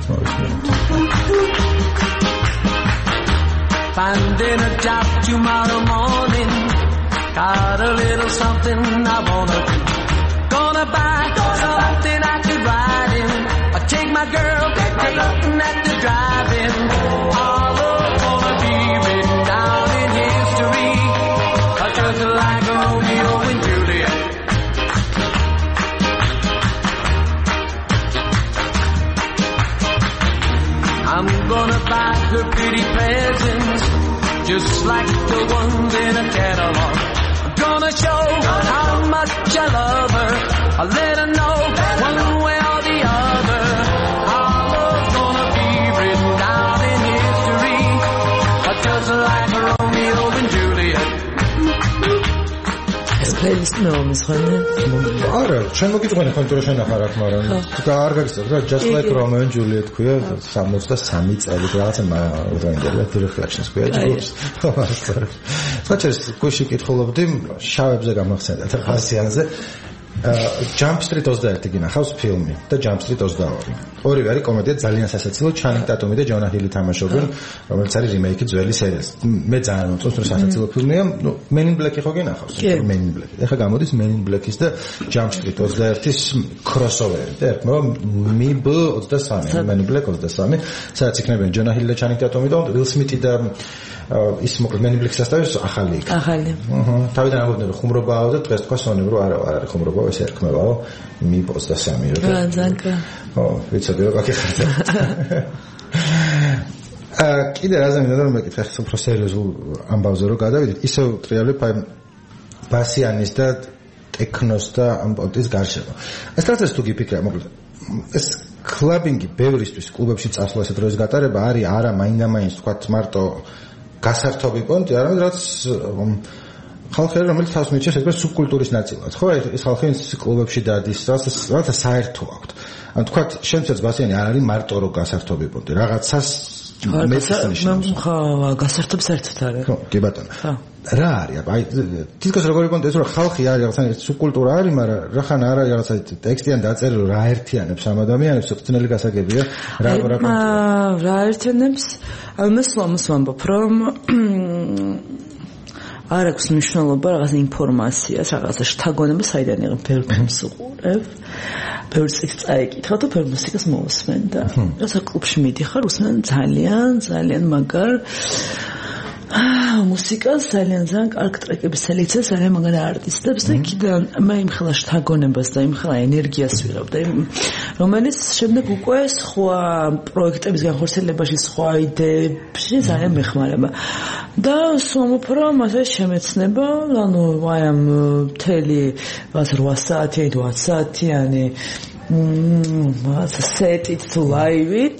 Finding a job tomorrow morning, got a little something I wanna do. Gonna buy something I could ride in. I take my girl, take nothing at the drive-in. All of gonna be written down in history, just like Romeo and Juliet. I'm gonna buy her pretty presents, just like the ones in a catalog. I'm gonna show how much I love her. I'll let her know one way or the other. Our love's gonna be written down in history, just like Romeo and Juliet. Playlist ნომის ხანე? არა, ჩვენ მოგიწვევენ კონტროლ შენახა რა თქმა უნდა. და არ გაგიწევ რა, just like Romeo and Juliet ქვია სამოცდასამი წელი რაღაცა დროინდელი reflections ქვია ჯგუფს. საერთოდ გუში კითხულობდი შავებზე გამახსენდა ხასიანზე. Jump Street ოცდაერთი გინახავს ფილმი და Jump Street ოცდაორი. ორივე არის კომედია ძალიან სასაცილო, ჩანინგ ტატუმი და ჯონა ჰილი თამაშობენ, რომელიც არის რიმეიკი ძველი სერიალის. მე ძალიან მომწონს, რომ სასაცილო ფილმია. ნუ Men in Black-ი ხო გინახავს? Men in Black. ეხლა გამოდის Men in Black-ის და Jump Street ოცდაერთის crossover-ი. და ერთმა Me B ოცდასამი, Men in Black ოცდასამი, სადაც იქნებიან ჯონა ჰილი და ჩანინგ ტატუმი და Will Smith-ი და ის მოკლედ Men in Black-ის ასწავლის ახალი იქ. ახალი. აჰა. თავიდან ამბობდნენ რომ ხუმრობაა და დღეს თქვა სონიმ რომ არა არ არის ხუმრობა, ეს ერქმევაო Me B ოცდასამი რო. რა ზანკა. ო, ვიცოდი რომ გაკეთდა. აა კიდე რაზე მინდა რომ მეკითხე უფრო სერიოზულ ამბავზე რომ გადავიდეთ. ისევ ტრიალებ აი ბასიანის და ტექნოს და ამ პონტის გარშემო. ეს რაც ეს თუ გიფიქრე, მოკლედ ეს კლაბინგი ბევრისთვის კლუბებში წასვლა ესეთ დროს გატარება არის არა მაინდა-მაინც თქვა მარტო გასართობი პონტი, არამედ რაც ხალხი რომელიც თავს მიჩნევს ეგრე სუბკულტურის ნაწილად. ხო, ეს ხალხი კლუბებში დადის, რაღაცა საერთო აქვს. ან თქვა შემცაც ბასიანი არ არის მარტო რო გასართობი პონტი, რაღაცას მე ხა გასართობ საერთოდ არის. ხო, კი ბატონო. რა არის? აი თითქოს როგორი პონტი ეს რომ ხალხი არის რაღაცა სუბკულტურა არის, მაგრამ რახან არ არის რაღაცა ტექსტიან დაწერილი რა ერთიანებს ამ ადამიანებს, ცნელი გასაგებია რა რა პონტი. რა ერთიანებს? აი მოსვლა მოსვამბობ რომ არ აქვს მნიშვნელობა რაღაცა ინფორმაციას, რაღაცა შთაგონება საიდან იღებ ბევრ ფილმს უყურებ, ბევრ წიგნს წაიკითხავ და ბევრ მუსიკას მოვუსმენ და რაღაცა კლუბში მიდიხარ, უსმენ ძალიან ძალიან მაგარ მუსიკას, ძალიან ძალიან კარგ ტრეკების სელექციას, ძალიან მაგარ არტისტებს და იქიდან მე იმხელა შთაგონებას და იმხელა ენერგიას ვიღებ და რომელიც შემდეგ უკვე სხვა პროექტების განხორციელებაში, სხვა იდეებში ძალიან მეხმარება. და სვამობ რომ ასე შემეცნება, ანუ აი ამ მთელი რვა საათიანი, ოცი საათიანი მმ სეტით თუ ლაივით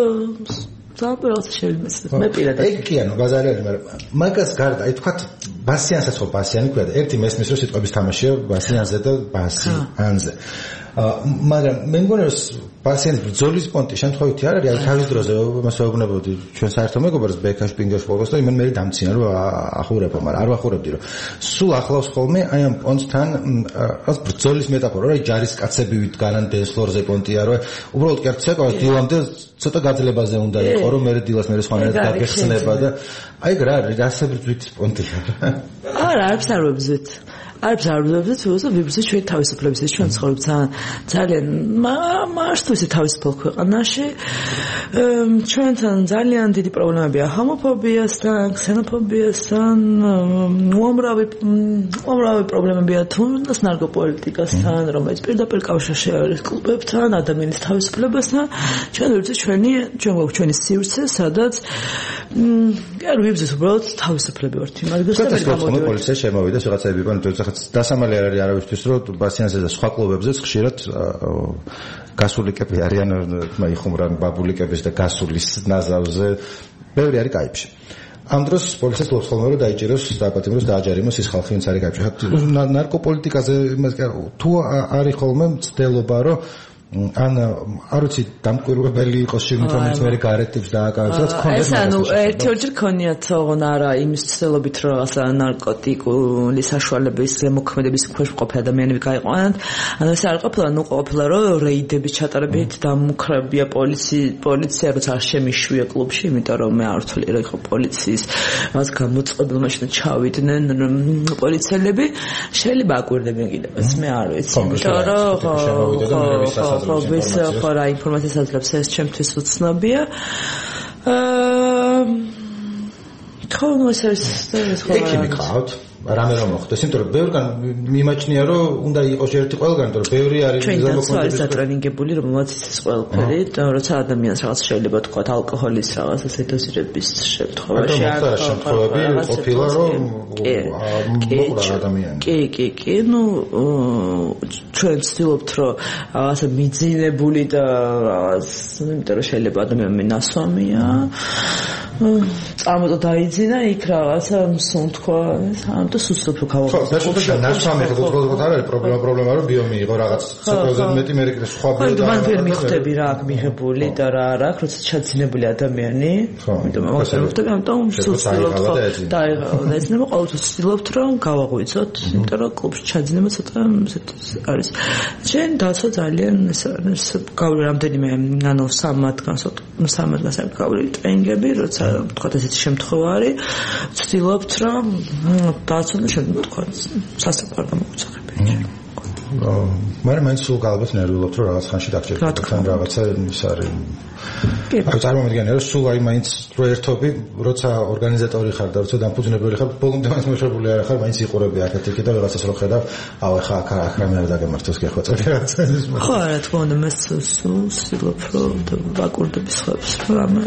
საპროტ შემეცნებ მე პირადად. ეგ კი ანუ ბაზარი არის, მაგრამ მაგას გარდა აი თქვა ბასიანსაც ხო ბასიანი ქვია და ერთი მესმის რომ სიტყვების თამაშია ბასიანზე და ბასიანზე. მაგრამ მე მგონი რომ ბასიანის ბრძოლის პონტი შემთხვევითი არ არის, აი თავის დროზე მას ვეუბნებოდი ჩვენ საერთო მეგობარს ბექაშ პინგერს ფოლოს და იმან მე დამცინა რომ ახურებო, მაგრამ არ ვახურებდი რომ სულ ახლავს ხოლმე აი ამ პონტთან რაც ბრძოლის მეტაფორა, რა ჯარისკაცები ვიდგანან დენსლორზე პონტია რომ უბრალოდ კი არ ცეკავს დილამდე ცოტა გაძლებაზე უნდა იყო რომ მე დილას მე სხვანაირად გაგეხსნება და აი რა რასე ბრძვით პონტია. არა, არც არ ვებზვით. არც არ ვებზვით, უბრალოდ ვიბრძვით ჩვენ თავისუფლებისთვის, ჩვენ ცხოვრობ ძალიან ძალიან მარტო ისე თავისუფალ ქვეყანაში. ჩვენთან ძალიან დიდი პრობლემებია ჰომოფობიასთან, ქსენოფობიასთან, უამრავი უამრავი პრობლემებია თუნდაც ნარკოპოლიტიკასთან, რომელიც პირდაპირ კავშირში არის კლუბებთან, ადამიანის თავისუფლებასთან. ჩვენ ვიბრძვით ჩვენი ჩვენ გვაქვს ჩვენი სივრცე, სადაც არ ვიბრძვით უბრალოდ თავისუფლები ვართ იმას და გამოდივართ. პოლიცია შემოვიდა რაღაცები იყო, თუმცა დასამალი არ არის არავისთვის რომ ბასიანზე და სხვა კლუბებზეც ხშირად გასულიკები არიან, იხუმრან ბაბულიკების და გასულის ნაზავზე, ბევრი არის კაიფში. ამ დროს პოლიციას ლობს ხოლმე რომ დაიჭიროს დააპატიმროს დააჯარიმოს ის ხალხი ვინც არის კაიფში. ნარკოპოლიტიკაზე იმას თუ არის ხოლმე მცდელობა რომ ან არ ვიცი დამკვირვებელი იყოს შეგნით რომელიც მე გარეთებს დააკავებს რაც კონდეს ეს ანუ ერთი ორჯერ ქონიათ ოღონ არა იმის ცდილობით რომ ასა ნარკოტიკული საშუალების მოქმედების ქვეშ მყოფი ადამიანები გაიყვანათ ანუ ეს არ ყოფილა ნუ ყოფილა რომ რეიდების ჩატარებით დამუქრებია პოლიცია პოლიცია როცა არ შემიშვია კლუბში იმიტომ რომ მე არ ვთვლი რომ იყო პოლიციის მას გამოწყობილ მაშინ ჩავიდნენ პოლიციელები შეიძლება აკვირდებიან კიდევ ეს მე არ ვიცი იმიტომ რომ ხო ხო ვის ხო რა ინფორმაციას აძლევს ეს ჩემთვის უცნობია აა ხო ნუ ეს ეს ხო ეგ მიყავთ რამე რომ მოხდეს იმიტომ რომ ბევრგან მიმაჩნია რომ უნდა იყოს ერთი ყველგან იმიტომ რომ ბევრი არის ზემოქმედების არის დატრენინგებული რომელსაც ის ყველაფერი და როცა ადამიანს რაღაც შეიძლება თქვა ალკოჰოლის რაღაცა სედოზირების შემთხვევაში არ ხო შემთხვევები ყოფილა რომ მოყვა ადამიანი კი კი კი ნუ ჩვენ ვცდილობთ რომ რაღაცა მიძინებული და რაღაც იმიტომ რომ შეიძლება ადამიანი ნასვამია წარმოტა დაიძინა იქ რაღაცა სულ თქვა ამ და სუსტო გავაკეთე. ხო, და ნასვამი ხო უბრალოდ არ არის პრობლემა, პრობლემა რომ ბიომი იყო რაღაც საკმაოდ მეტი მე რეკრე სხვა ბიო და მან ვერ მიხვდები რა აქ მიღებული და რა არა აქ როცა ჩაძინებული ადამიანი. იმიტომ რომ ვხდები ამიტომ სუსტილობთ ხო და და ეცნება ყოველთვის ვცდილობთ რომ გავაღვიძოთ, იმიტომ რომ კლუბში ჩაძინება ცოტა არის. ჩვენ დაცვა ძალიან ეს გავრი რამდენიმე ანუ სამ მათგანს სამ მათგანს აქვს გავრი ტრენინგები, როცა თქვა ესეთი შემთხვევა არის, ვცდილობთ რომ დაცვა შეიძლება თქვა სასწრაფო გამოგცემები. მაგრამ მან სულ ალბათ ნერვიულობთ რომ რაღაც ხანში დაგჭირდება თან რაღაცა ის არის. აი წარმოვიდგინე რომ სულ აი მაინც რო ერთობი, როცა ორგანიზატორი ხარ და როცა დამფუძნებელი ხარ, ბოლომდე მას მოშებული არ ხარ, მაინც იყურები აქეთ იქ და რაღაცას რო ხედავ, აუ ხა აქ აქ რამე არ დაგემართოს გეხვეწები რაღაცა. ხო, რა თქმა უნდა, მას სულ ვცდილობ რომ ვაკურდები სხვებს რამე.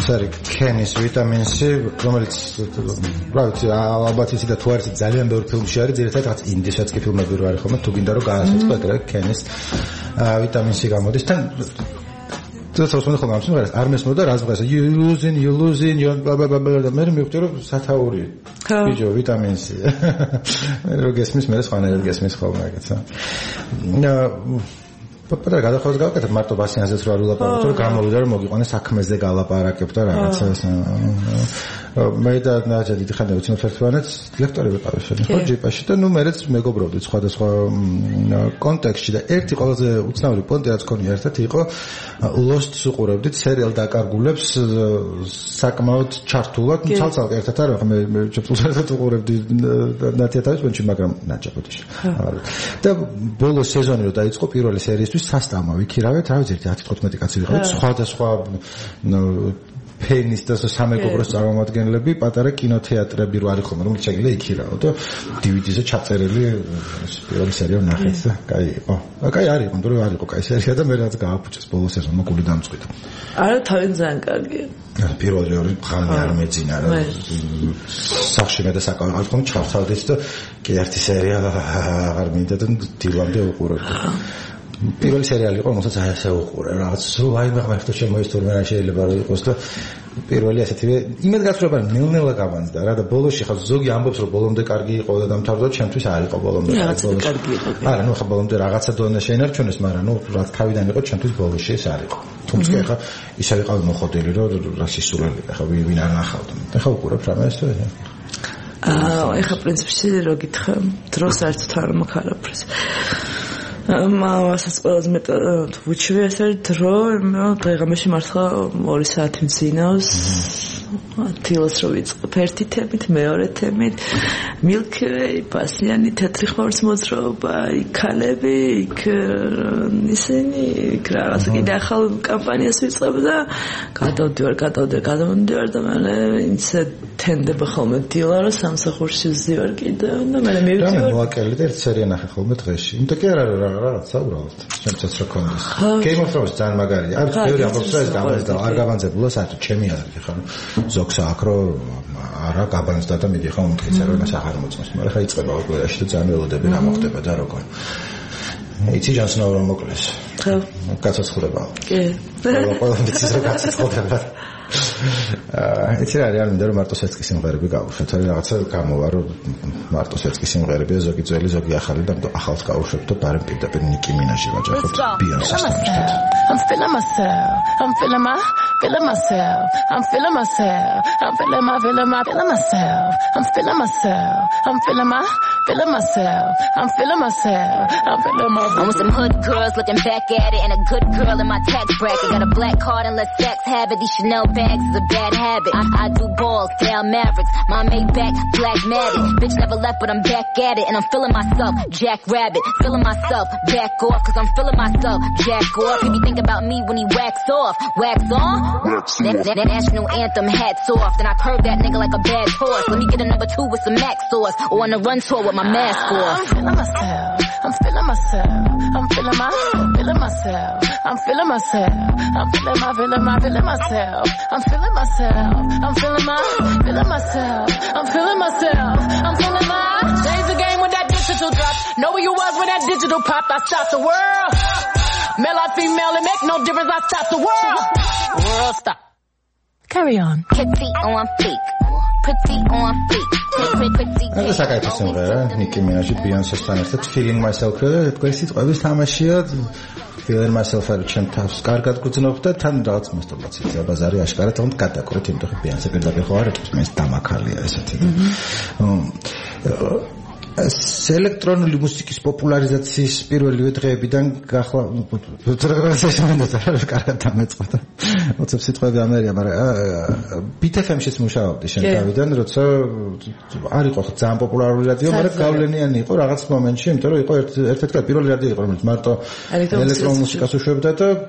არის ქენის ვიტამინ C, რომელიც რა ვიცი, ალბათ ისე და თუ არის ძალიან ბევრი ფილმში არის, ძირითადად რაღაც ინდისაც კი ფილმები რო არის ხოლმე, თუ გინდა რომ გაასაწყო ეგრე ქენის ვიტამინ C გამოდის და თორსა ხომ ამ სიმღერას არ მესმოდა რა ზღას you losing you losing you blah blah blah და მე მივხვდი რომ სათაური ბიჭო ვიტამინ C მე რო გესმის მე სხვანაირად გესმის ხოლმე ეგეცა პაპა გადახავს გავაკეთებ მარტო ბასიანზეც რა ვილაპარაკო რომ გამოვიდა რომ მოგიყვანე საქმეზე გალაპარაკებ და რაღაცა მე და ნაჯა დიდი ხანია ვიცნობ ერთმანეთს ლექტორი ვიყავი შენ ხო ჯიპაში და ნუ მეც მეგობრობდით სხვადასხვა კონტექსტში და ერთი ყველაზე უცნაური პონტი რაც ქონია ერთად იყო Lost-ს უყურებდით სერიალ დაკარგულებს საკმაოდ ჩართულად ცალ-ცალკე ერთად არა მე მე ჩეფლს ერთად უყურებდი ნათიათავის პონჩი მაგრამ ნაჯა ბოდიში და ბოლო სეზონი რო დაიწყო პირველი სერიისთვის სასტავმა ვიქირავეთ რა ვიცი ათი თხუთმეტი კაცი ვიყავით სხვადასხვა ფენის და სამეგობროს წარმომადგენლები პატარა კინოთეატრები რო არის ხოლმე რომელიც შეიძლება იქირაო და დი ვი დი-ზე ჩაწერილი პირველი სერია ნახეთ და კაი იყო. კაი არის, მაგრამ არ იყო კაი სერია და მე რაც გააფუჭეს ბოლო სეზონმა გული დამწყვიტა. არა თავი ძალიან კარგია. პირველი ორი ხანი არ მეძინა რა. სახში მე და საკავარ ხომ ჩავთავდით და კი ერთი სერია აღარ მინდა და დილამდე უყურებდი. პირველი სერიალი იყო, რომელსაც ასე უყურე, რაღაც ვაიმე ღმერთო შემოისურვე რა შეიძლება რომ იყოს და პირველი ასეთივე იმედ გაცხრება ნელ-ნელა გამანძდა რა და ბოლოში ხა ზოგი ამბობს რომ ბოლომდე კარგი იყო და დამთავრდა ჩემთვის არ იყო ბოლომდე კარგი იყო. არა, ნუ ხა ბოლომდე რაღაცა დონე შეინარჩუნეს, მაგრამ ნუ რა თავიდან იყო ჩემთვის ბოლოში ეს არ იყო. თუმცა ხა ისა ვიყავი მოხდილი რომ რა სისულელი ხა ვინ არ ნახავდა. ხა უყურებ რა მე ეს აა ეხა პრინციპში რო გითხრა დროს საერთოდ არ მაქარაფრეს მასაც ყველაზე მეტად ვუჩვი ეს არის დრო დღეღამეში მართლა ორი საათი მძინავს დილას რო ვიწყებ ერთი თემით მეორე თემით მილქივეი პასიანი თეთრი ხმაურის მოძრაობა იქალები იქ ისინი იქ რაღაცა კიდე ახალ კამპანიას ვიწყებ და გადავდივარ გადავდივარ გადავდივარ და მე ისე თენდება ხოლმე დილა რომ სამსახურში ვზივარ კიდე და მე მივიდივარ რა მოაკელი და ერთ სერია ნახე ხოლმე დღეში იმიტომ კი არა რა რაღაცა უბრალოდ ჩემთვის რა კონდეს Game of Thrones ძალიან მაგარია არის ბევრი ამბობს რომ ეს გამაძდა არ გავანძებულა საერთოდ ჩემი არის ხა ზოგს აქ რომ არა გაბანძდა და მიდი ხა უმთხეცა რომ მას აღარ მოწმოს მაგრამ ხა იწყება უყურაში და ძალიან ველოდები რა მოხდება და როგორ იცი ჯანსნო რომ მოკლეს ხო გაცოცხლება კი ყველა მიცის რომ გაცოცხლდება აა ეს არის არ მინდა რომ მარტო სეცკის სიმღერები გავუშვათ არის რაღაცა გამოვა რომ მარტო სეცკის სიმღერები ზოგი ძველი ზოგი ახალი და ახალს გავუშვებთ და ბარემ პირდაპირ ნიკი მინაჟი ვაჯახოთ ბიონსესთან I'm feeling myself I'm feeling my feeling myself I'm feeling myself I'm feeling my feeling my feeling myself I'm feeling myself I'm feeling my feeling myself I'm feeling myself I'm feeling my I'm with some hood girls looking back at it and a good girl in my tax bracket got a black card and let sex have it these Chanel bags is a bad habit I, I do balls down Mavericks my Maybach black matic bitch never left but I'm back at it and I'm feeling myself Jack Rabbit feeling myself back off cause I'm feeling myself Jack off he be thinking about me when he wax off wax on that, that, that national anthem hats off then I curve that nigga like a bad horse let me get a number two with some Mac sauce or on a run tour with my mask off I'm feeling myself I'm feeling myself I'm feeling my feeling myself I'm feeling myself I'm feeling my feeling my feeling myself I'm feeling myself I'm feeling my feeling myself I'm feeling myself I'm feeling my change the game with that digital drop know where you was when that digital pop I stopped the world male or female it make no difference I stopped the world world stop carry on kitty on fleek pretty on fleek ეს საკაიფო სიმღერა ნიკი მინაჟი ბიონსესთან ერთად feeling myself თქვენი სიტყვების თამაშია feeling myself არ ჩემ თავს კარგად გძნობ და თან რაღაც მასტურბაცია ბაზარი აშკარად თქო გადაკვრეთ იმიტომ რომ ბიონსე პირდაპირ ხო არ ეტყვის მე დამაქალია ესეთი ელექტრონული მუსიკის პოპულარიზაციის პირველივე დღეებიდან გახლა რაღაცა შემენდა რა კარგად დამეწყდა ოცებ სიტყვები ამერია მაგრამ ბით ეფ ემ-შიც მუშაობდი შენ თავიდან როცა არ იყო ძალიან პოპულარული რადიო მაგრამ გავლენიანი იყო რაღაც მომენტში იმიტომ რომ იყო ერთ-ერთი პირველი რადიო იყო რომელიც მარტო ელექტრონულ მუსიკას უშვებდა და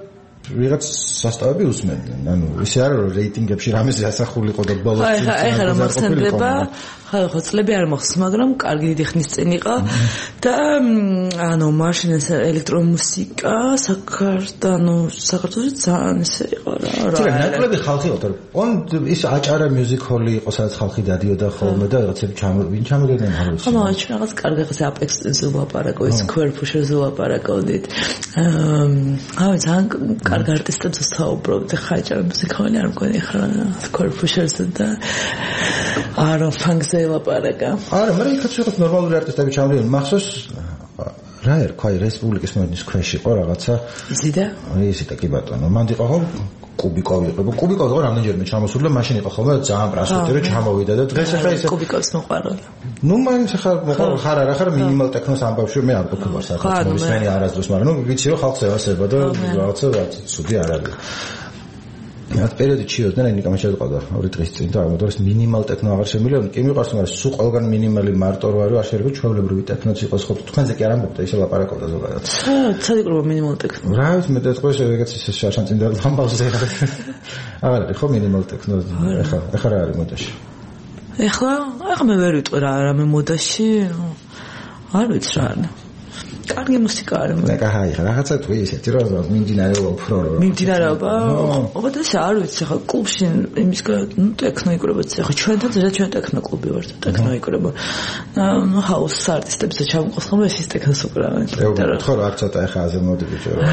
ვიღაც სასწაულები უსმენდნენ. ანუ ისე არა რომ რეიტინგებში რამეს ასახული იყო და ბოლოს ხა ხა რა მოხდება? ხა ხო წლები არ მოხს, მაგრამ კარგი დიდი ხნის წინ იყო და ანუ მაშინ ეს ელექტრომუსიკა საქართველოს ანუ საქართველოს ძალიან ისე იყო რა. რა ნაკლები ხალხი იყო, რომ ის აჭარა მუსიკ-ჰოლი იყო, სადაც ხალხი დადიოდა ხოლმე და რაღაცები ჩამო ვინ ჩამოდიოდნენ ხალხი. ხო, მაგ რაღაც კარგი ხეს აპექსზე ვლაპარაკო, ის ქვერფუშერზე ვლაპარაკოდით. აა ძალიან კარგი არტისტებს ვსაუბრობთ, ხა აჭარა მუსიკ-ჰოლი არ მგონი ხარ ქვერფუშერზე და არა ფანკზე ლაპარაკა. არა, მაგრამ იქაც რაღაც ნორმალური არტისტები ჩამოდიოდნენ. მახსოვს რა ერქვა რესპუბლიკის მოედნის ქვეშ იყო რაღაცა. იზიდა? იზიდა კი ბატონო. მანდ იყო ხო კუბიკოვი იყო. კუბიკოვი იყო რამდენჯერმე ჩამოსული და მაშინ იყო ხოლმე ძალიან პრასტოტი რომ ჩამოვიდა და დღეს ახლა ისე კუბიკოვს მოყვარული. ნუ მაინც ახლა მოყვარული ხარ არა ხარ მინიმალ ტექნოს ამბავში მე არ გქონდა საერთოდ მისმენი არასდროს მაგრამ ნუ ვიცი რომ ხალხს ევასება და რაღაცა ცუდი არ არის. ერთ პერიოდი ჩიოდნენ აი ნიკა შეწყდა ორი დღის წინ და ამოდორს მინიმალ ტექნო აღარ შემიძლია კი მიყვარს მაგრამ სულ ყველგან მინიმალი მარტო რო არის არ შეიძლება ჩვეულებრივი ტექნოც იყოს ხო თქვენზე კი არ ამბობთ ისე ლაპარაკობდა ზოგადად ცალიკრობა მინიმალ ტექნო რა ვიცი მე დათქვეს ეგეც ისე შარშან წინ და ამბავზე აღარ არის ხო მინიმალ ტექნო ეხლა ეხლა რა არის მოდაში ეხლა ახლა მე ვერ ვიტყვი რა რამე მოდაში არ ვიცი რა კარგი მუსიკა არის. მე კაი, რაღაცა თუ ისეთი რომ მიმდინარეობა უფრო რომ მიმდინარეობა. ოღონდ ეს არ ვიცი, ხა კლუბში იმის ნუ ტექნო იკრება, ხა ჩვენთან ზედა ჩვენ ტექნო კლუბი ვართ, ტექნო იკრება. ნუ ჰაუს არტისტებსა ჩამოყოს ხოლმე ეს ტექნოს უკრავენ. ხო რა ცოტა ეხა აზე მოდი ბიჭო რა.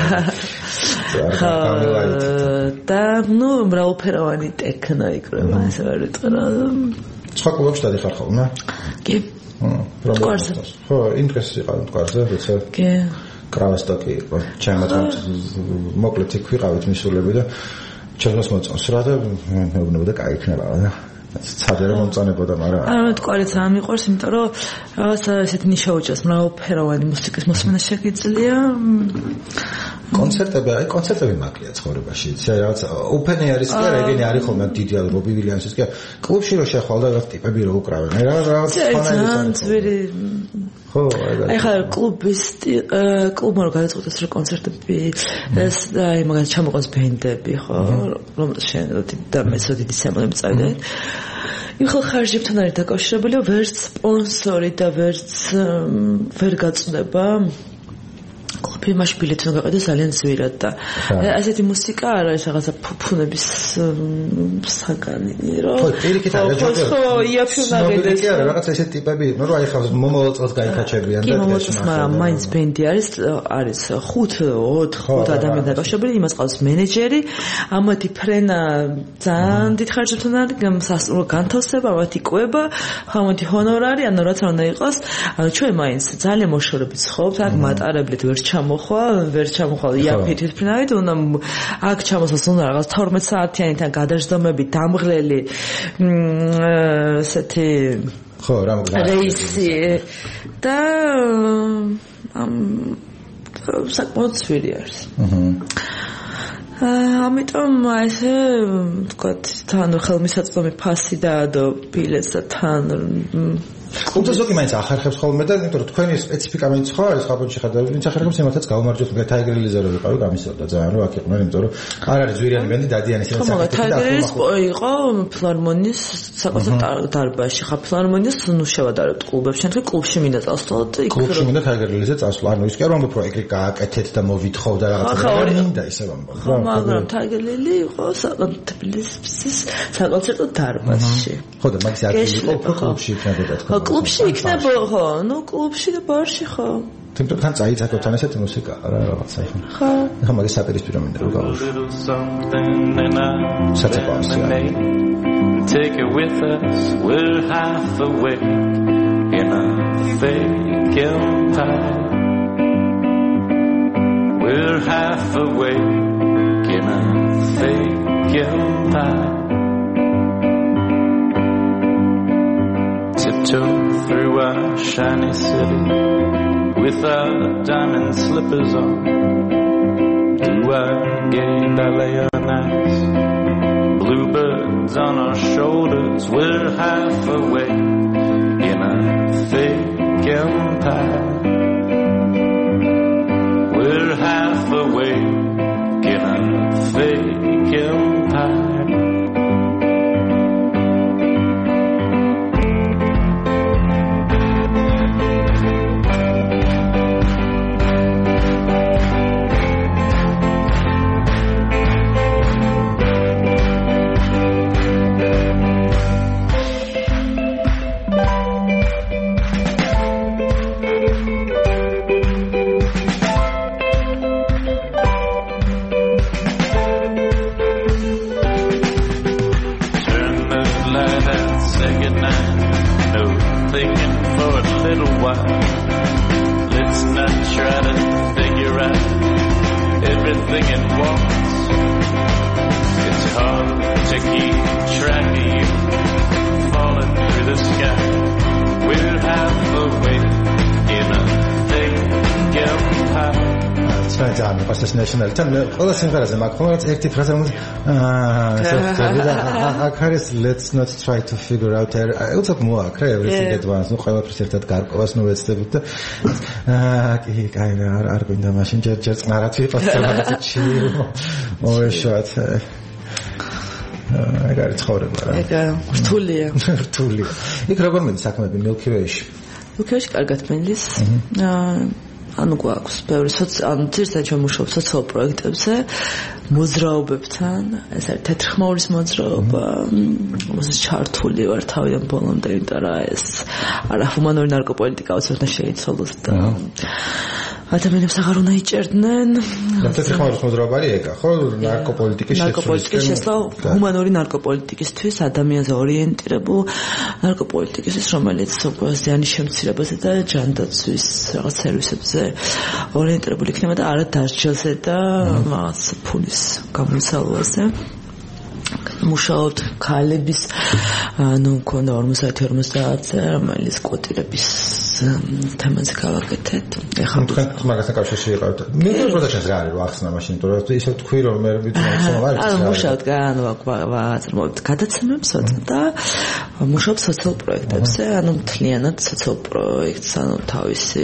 და ნუ მრავალფეროვანი ტექნო იკრება, ესე ვერ ვიტყვი რა. სხვა კლუბებში დადიხარ ხოლმე? კი. პრობლემა. ხო, ინტერესი იყო მტკვარზე, როცა კი. კრავასტოკი იყო. ჩემთან მოკლედ იქ ვიყავით მისულები და ჩემს მოწონს რა და მეუბნებოდა კაი იქნება რა. ცადე რომ მომწონებოდა, მაგრამ არა მტკვარიც არ მიყვარს, იმიტომ რომ რაღაცა ესეთი ნიშა უჭერს მრავალფეროვანი მუსიკის მოსმენა შეგიძლია. კონცერტები, აი კონცერტები მაკლია ცხოვრებაში. იცი რაღაც open air-ის კი არა, ეგენი არის ხოლმე დიდი რობი ვილიამსის კი. კლუბში რო შეხვალ და რაღაც ტიპები რო უკრავენ. აი რაღაც ძალიან ძვირი ხო, აი აი ხა კლუბის კლუბმა რო გადაწყვეტეს რომ კონცერტები ეს აი მაგას ჩამოყოს ბენდები ხო, რომელსაც შენ და მეცო დიდი სემონები წავიდნენ. იმ ხალ ხარჯებთან არის დაკავშირებული, ვერც სპონსორი და ვერც ვერ გაწდება. კლუბი მაშ ბილეთი უნდა გაყიდო ძალიან ძვირად და ასეთი მუსიკა არ არის რაღაცა ფუფუნების საგანი რომ ხო პირიქით არის ხო იაფი უნდა გედეს კი არა რაღაცა ესეთი ტიპები ნუ რა ეხლა მომავალ წელს გაიქაჩებიან და ეს მაგრამ მაინც ბენდი არის არის ხუთ ოთხ ადამიანი დაკავშირებული იმას ყავს მენეჯერი ამათი ფრენა ძალიან დიდ ხარჯებთან არის სასწავლო განთავსება ამათი კვება ამათი ჰონორარი ანუ რაც არ უნდა იყოს ანუ ჩვენ მაინც ძალიან მოშორებით ვსხობთ აქ მატარებლით ვერ ჩამოხვალ, ვერ ჩამოხვალ იაფით თვითმფრინავით, უნდა აქ ჩამოსვას უნდა რაღაც თორმეტ საათიანიდან გადაждდომები, დამღლელი ესეთი ხო, რამ რეისი და ამ საკმაოდ ძვირი არის. აჰა. ამიტომ ესე ვთქვათ, თან ხელმისაწვდომი ფასი დაადო ბილეთს და თან ხუთი ზოგი მაინც ახერხებს ხოლმე და იმიტომ რომ თქვენი სპეციფიკა მაინც ხო არის ხაბონში ხადები ვინც ახერხებს იმათაც გავმარჯვოთ მე თაიგრილიზე რო ვიყავი გამისწორდა ძალიან რომ აქ იყვნენ იმიტომ რომ არ არის ძვირიანი ბენდი დადიანი სიახლე ხო თაიგრილის იყო ფილარმონიის საკონცერტო დარბაზში ხა ფილარმონიის ნუ შევადარებთ კლუბებში ან კლუბში მინდა წავსვლოთ და იქ კლუბში მინდა თაიგრილიზე წავსვლა ანუ ის კი არ ვამბობ რომ ეგრე გააკეთეთ და მოვითხოვ და რაღაცა მინდა ისე ვამბობ ხო მაგრამ თაიგრილი იყო თბილისის საკონცერტო დარბაზში ხო და მაგის ადგილი იყო კლუბში იქნებოდა თქო კლუბში იქნება ხო ნუ კლუბში და ბარში ხო თუმცა თან წაიცაკოთ თან ესეთი მუსიკა რა რაღაცა ხო ხო ახლა მაგის საპირისპირო მინდა რომ გავუშვი საწეპასია take it with us we're half awake in a fake empire we're half awake in a fake empire tiptoe through our shiny city with our diamond slippers on do our gay ballet on ice bluebirds on our shoulders we're half awake in a fake empire we're half awake in a little while. Let's not try to figure out everything at once. It's hard to keep track of you falling through the sky. We're halfway in a big empire. It's not just national. Tell me, all the singers in Macron, active president. Ah, let's not try to figure out. I also more cry everything at once. No, I was presented Garkovas, no, it's the. Ah, he kind of are going to machine just narrative. Oh, short. I got it horrible. I got რთულია. რთულია. იქ როგორ მეც საქმეები Milky Way-ში? Milky Way-ში კარგად მენდის. აა ანუ გვაქვს ბევრი ანუ ძირითადად ჩვენ მუშაობთ სოციალურ პროექტებზე მოძრაობებთან ეს არის თეთრხმაურის მოძრაობა რომელსაც ჩართული ვარ თავიდან ბოლომდე იმიტომ რომ ეს არახუმანური ნარკოპოლიტიკა უცებთან შეიცვალოს და ადამიანებს აღარ უნდა იჭერდნენ თეთრხმაურის მოძრაობა არის ეგა ხო ნარკოპოლიტიკის შესწავლა ჰუმანური ნარკოპოლიტიკისთვის ადამიანზე ორიენტირებულ ნარკოპოლიტიკისთვის რომელიც ზიანის შემცირებაზე და ჯანდაცვის რაღაც სერვისებზე ორიენტირებული იქნება და არა დასჯელზე და რაღაც ფულის გამოსალვაზე მუშაობთ ქალების ანუ მქონდა ორმოცდაათი ორმოცდაათზე რომელიც კვოტირების თემაზე გავაკეთეთ ეხლა თქვენ მაგასთან კავშირში იყავთ მე პროდუქციას რა არის ახსნა მაშინ იმიტომ რომ ისე თქვი რომ მე ვიცნობ არ არის ანუ მუშაობთ ანუ ვაწარმოებთ გადაცემებს და მუშაობთ სოციალურ პროექტებზე ანუ მთლიანად სოციალურ პროექტს ანუ თავისი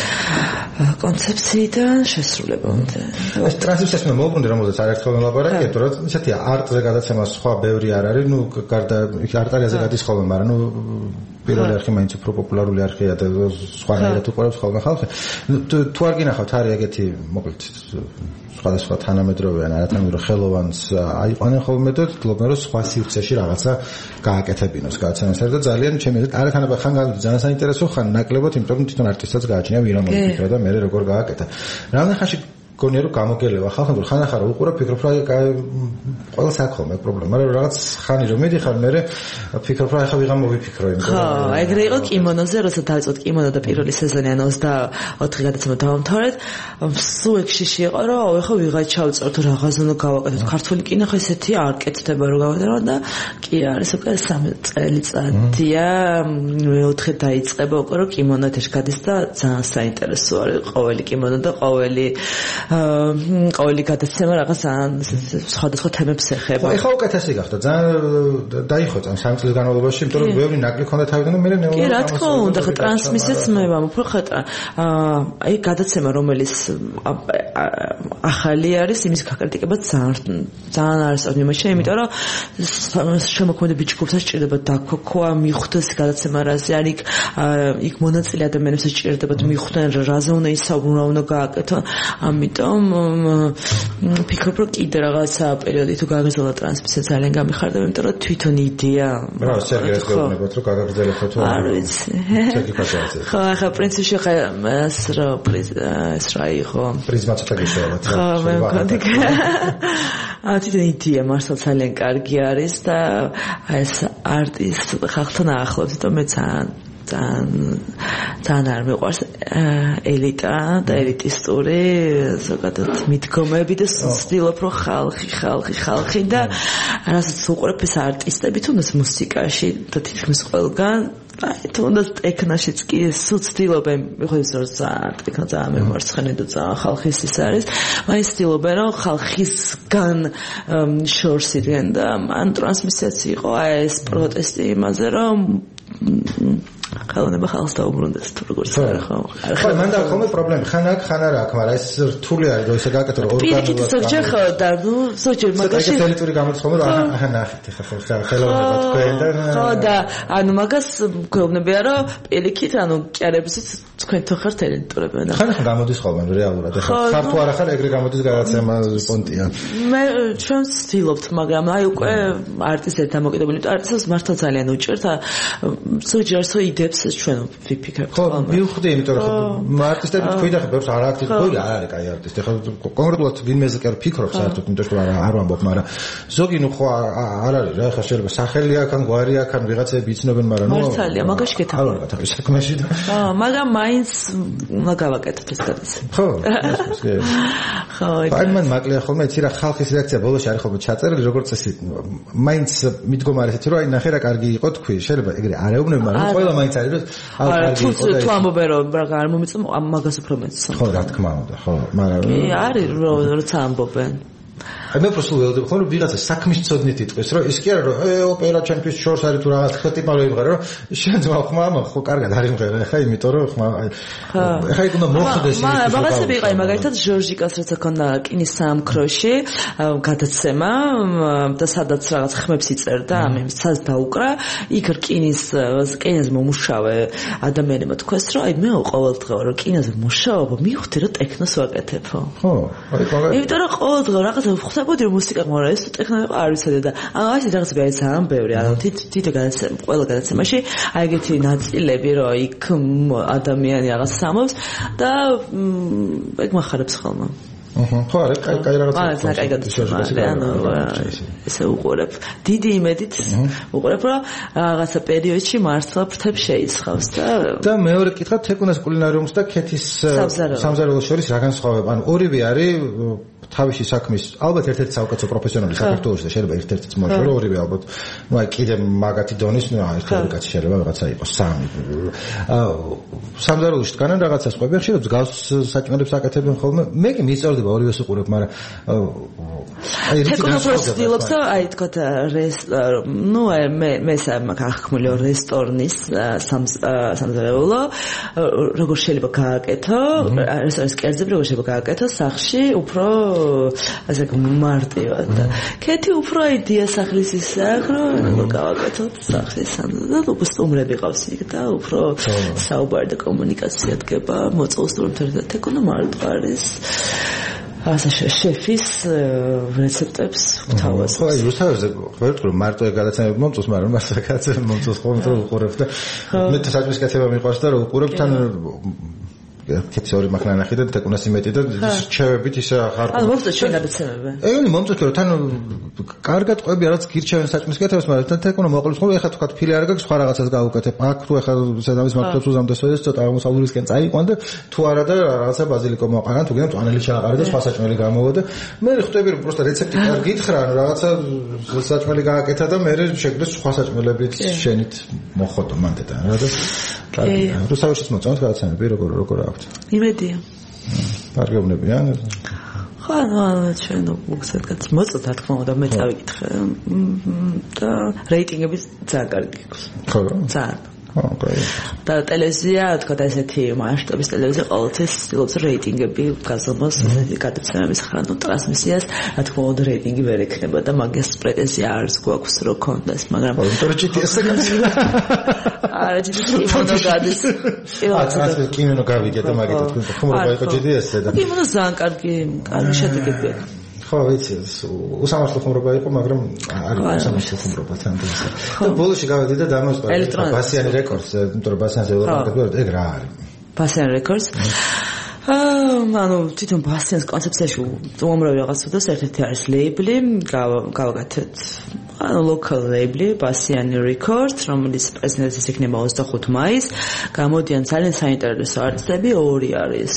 კონცეფციიდან შესრულებამდე ეს ტრანსფერსს მე მოვუბრუნდი რომელზეც არაერთხელ ვლაპარაკია თუ რა ისეთია არტზე გადაცემა სხვა ბევრი არ არის ნუ გარდა არტარიაზე გადის ხოლმე მაგრამ ნუ პირველი არხი მაინც უფრო პოპულარული არხია და სხვანაირად უყურებს ხოლმე ხალხი თუ არ გინახავთ არის ეგეთი მოკლედ სხვადასხვა თანამედროვე ან არათანამედროვე ხელოვანს აიყვანენ ხოლმე და თქლობენ რომ სხვა სივრცეში რაღაცა გააკეთებინოს გადაცემას და ძალიან ჩემი არათანაბა ხან განვიდი ძალიან საინტერესო ხან ნაკლებად იმიტომ რომ თვითონ არტისტსაც გააჩნია ვინ რა მოიფიქრა და მე როგორ გააკეთა რამდენ ხანში გონია რომ გამოგელევა ხალხი რომ ხანახარ უყურებ ფიქრობ რა ყველა საქონლე პრობლემა მაგრამ რაღაც ხანი რომ მიდიხარ მე ფიქრობ რა ახლა ვიღა მოვიფიქრო იმიტომ ხო ეგრე იყო კიმონოზე როცა დავიწყოთ კიმონო და პირველი სეზონი ან ოცდაოთხი გადაცემა დავამთავრეთ სულ ეგშიში იყო რომ აუ ახლა ვიღა ჩავწევთ რაღაც უნდა გავაკეთოთ ქართული კინო ხო ესეთი არ კეთდება რომ გავაკეთოთ და კი არის უკვე სამი წელიწადია მეოთხე დაიწყება უკვე რომ კიმონო ეთერში გადის და ძალიან საინტერესო არის ყოველი კიმონო და ყოველი ყოველი გადაცემა რაღაც სხვადასხვა თემებს ეხება. ეხლა უკეთესი გახდა. ძალიან დაიხოცა სამი წლის განმავლობაში, იმიტომ რომ ბევრი ნაკლი ქონდა თავიდან და მე ნეულა. კი, რა თქმა უნდა, ხა ტრანსმისიაც მე ვამფრო ხა აი გადაცემა რომელიც ახალი არის, იმის გაკრიტიკება ძალიან ძალიან არის ამაში, იმიტომ რომ შემოქმედი ბიჭგუფსაც სჭირდება დაქოქვა, მიხვდეს გადაცემა რაზე არის, იქ იქ მონაწილე ადამიანებს სჭირდებათ მიხვდნენ რაზე უნდა ისაუბრონ, რა უნდა გააკეთონ. ამიტომ ფიქრობ რომ კიდე რაღაცა პერიოდი თუ გაგრძელდა ტრანსმისია ძალიან გამიხარდება, იმიტომ რომ თვითონ იდეა რა სერიოზულად გეუბნებათ რომ გაგრძელებოთ თუ არ ვიცი. ხო, ახლა პრინციპში ხა ეს რა ეს რა იყო პრიზმა ცოტა გიშოვათ. ხო, მე მქონდა. აა თვითონ იდეა მართლა ძალიან კარგი არის და ეს არტის ხალხთან ახლავს, იმიტომ მე ძალიან ძალიან ძალიან არ მიყვარს ელიტა და ელიტისტური ზოგადად მიდგომები და ვცდილობ რომ ხალხი ხალხი ხალხი და რასაც უყურებ ეს არტისტები თუნდაც მუსიკაში და თითქმის ყველგან აი თუნდაც ტექნაშიც კი ვცდილობენ მიხვდეს რომ ძალიან ტექნო ძალიან მემარცხენე და ძალიან ხალხის ის არის მაინც ვცდილობენ რომ ხალხისგან შორს იდგენ და მან ტრანსმისიაც იყო აი ეს პროტესტი იმაზე რომ ხელოვნება ხალხს დაუბრუნდეს თუ როგორც არა ხო ხო მან და ხოლმე პრობლემა ხან აქ ხან არა აქ მაგრამ ეს რთული არის რომ ისე გააკეთო რომ ორგანულად პირიქით ზოგჯერ ხო და ნუ ზოგჯერ მაგაში ეს ელიტური გამოდის ხოლმე რომ აჰა ნახეთ ხა ხელოვნება თქვენ და ხო და ანუ მაგას გვეუბნებია რომ პირიქით ანუ კიარებიც თქვენ თუ ხართ ელიტურები და ხან ხან გამოდის ხოლმე რეალურად ხა ხარ თუ არა ხარ ეგრე გამოდის გადაცემა პონტია მე ჩვენ ვცდილობთ მაგრამ აი უკვე არტისტებთან მოკიდებული არტისტებს მართლა ძალიან უჭერთ ზოგჯერ სო იდეა გიგებს ჩვენ ვიფიქრებთ ხო მივხვდი იმიტომ რომ არტისტები თქვი და ხებებს არ აქტივ ხო არ არის კაი არტისტი ხო კონკრეტულად ვინმეზე კი არ ვფიქრობ საერთოდ იმიტომ რომ არ ვამბობ მაგრამ ზოგი ნუ ხო არ არის რა ხა შეიძლება სახელი აქ ან გვარი აქ ან ვიღაცები იცნობენ მაგრამ ნუ მართალია მაგაში კეთება არ ვარ საქმეში და აა მაგრამ მაინც მაგავაკეთებ ეს გადაცემა ხო ხო აი მან მაკლია ხოლმე იცი რა ხალხის რეაქცია ბოლოში არის ხოლმე ჩაწერილი როგორც წესი მაინც მიდგომა არის რომ აი ნახე რა კარგი იყო თქვი შეიძლება ეგრე არ ეუბნები მაგრამ ყველა მაინც არის რომ აი კარგი იყო და თუ ამბობენ რომ რა არ მომიწონს მაგას უფრო მეც ხო რა თქმა უნდა ხო მაგრამ არის როცა ამბობენ აი მე პროსულ ველოდებ ხოლმე ვიღაცა საქმის წოდნით იტყვის რომ ის კი არა რომ ე ოპერა ჩემთვის შორს არის თუ რაღაც ხო ტიპა რო იმღერო შენ ძმა ხმა მაგრამ ხო კარგად არ იმღერა ხა იმიტომ რომ ხმა აი ხა იქ უნდა მოხდეს ის მაგრამ რაღაცა ვიყავი მაგალითად ჟორჟიკას რაც ქონდა რკინის სამქროში გადაცემა და სადაც რაღაც ხმებს იწერდა ამის ცას დაუკრა იქ რკინის რკინაზე მომუშავე ადამიანებმა თქვეს რომ აი მე ყოველდღე რომ რკინაზე მუშაობ მივხვდი რომ ტექნოს ვაკეთებ ხო აი მაგალითად იმიტომ რომ ყოველდღე რაღაცა ხსნებოდი რომ მუსიკა მორა ეს ტექნოლოგია არ ვიცოდი და ანუ ასე რაღაცა გაიცა ამ ბევრი ანუ თითო გადაცემა ყველა გადაცემაში აი ეგეთი ნაწილები რომ იქ ადამიანი რაღაც სამობს და ეგ מחარებს ხოლმე აჰა ხო არა კაი კაი რაღაცა აა კაი გადაცემა ანუ ესე უყურებ დიდი იმედით უყურებ რომ რაღაცა პერიოდში მართლა ფრთებს შეიცხავს და და მეორე კითხვა თეკუნას კულინარიუმს და ქეთის სამზარეულოს შორის რა განსხვავება ანუ ორივე არის თავისი საქმის ალბათ ერთ-ერთი საუკეთესო პროფესიონალი საქართველოში და შეიძლება ერთ-ერთიც მოიყვება ორივე ალბათ ну აი კიდე მაგათი დონის ну აი ერთ-ერთი შეიძლება რაღაცა იყოს სამი სამზარეულოში დგანან რაღაცას ყვები ხშირად მსგავს საჭმელებს აკეთებენ ხოლმე მე კი მიწევდება ორივეს უყურებ მაგრამ აი რეგულარულად აი თქო ну მე მე სამახმული რესტორნის სამზარეულო როგორ შეიძლება გააკეთო რესტორნის კერძები როგორ შეიძლება გააკეთო სახში უფრო ასე მარტივად და კეთი უფრო იდეა სახლის ისაა რომ გავაკეთოთ სახლის და უფრო სტუმრები ყავს იქ და უფრო საუბარი და კომუნიკაცია დგება მოწონს რომ თეკონა მარტო არის ასე შეფის რეცეპტებს გვთავაზობთ. ხო, აი რუსთავებზე ხვდებით რომ მარტო ეგ გადაცემები მომწონს, მაგრამ მასაკაც მომწონს ხოლმე რომ უყურებ და მე საჭმის კეთება მიყვარს და რომ უყურებ თან კეთს ორი მახნა ნახე და თეკუნას იმეტი და რჩევებით ისე აღარ ანუ მომწონს ჩვენ გადაცემები. ეგონი მომწონს რომ თან კარგად ყვები რაც გირჩევენ საჭმის კეთებას, მაგრამ თან თეკუნა მოყოლებს ხოლმე ეხლა თქვა ფილე არ გაქვს სხვა რაღაცას გავუკეთებ. აქ თუ ეხლა სადამის მართლაც უზამდეს ეს ცოტა აღმოსავლურისკენ წაიყვან და თუ არა და რაღაცა ბაზილიკო მოყარან თუ გინდა ტუანელი ჩააყარე და სხვა საჭმელი გამოვა და მე ხვდები რომ პროსტა რეცეპტი კარგი ითხრა ანუ რაღაცა საჭმელი გააკეთა და მე შეგვიძლია სხვა საჭმელებით შენით მოხოდო მანდეთან რა და კარგი რუსთავშიც მოწონს გადაცემები როგორ როგორ აქვს იმედია პარგევნებია ხო ანუ ჩვენ უგზადგაც მოწონთ რა თქმა უნდა მე წავიკითხე და რეიტინგები ძალიან კარგი აქვს ხო ძალიან ოკეი და ტელევიზია თქო და ესეთი მასშტაბის ტელევიზია ყოველთვის ცდილობს რეიტინგები გაზომოს გადაცემების ხრანო ტრანსმისიას რა თქმა უნდა რეიტინგი ვერ ექნება და მაგას პრეტენზია არის გვაქვს რომ კონდეს მაგრამ იმიტომ ჯი ტი ეს არა ჯი ტი კინო გადის აა კინო გავიგე და მაგითაც თქვენ ხუმრობა იყო ჯი ტი ეს და კინო ძალიან კარგი კარგი შედეგები ხო ვიცი უსამართლო ხუმრობა იყო მაგრამ არ იყო უსამართლო ხუმრობა თან და ბოლოში გავედი და დამოსწორე ბასიანი რეკორდს იმიტომ რომ ბასიანზე ველოდებით ეგ რა არის ბასიანი რეკორდს ანუ თვითონ ბასიანის კონცეფციაში უამრავი რაღაც უდას ერთ-ერთი არის ლეიბლი გავაკეთეთ ანუ local label ბასიანი records რომელიც პრეზენტაციის იქნება ოცდახუთი მაისს გამოდიან ძალიან საინტერესო არტისტები ორი არის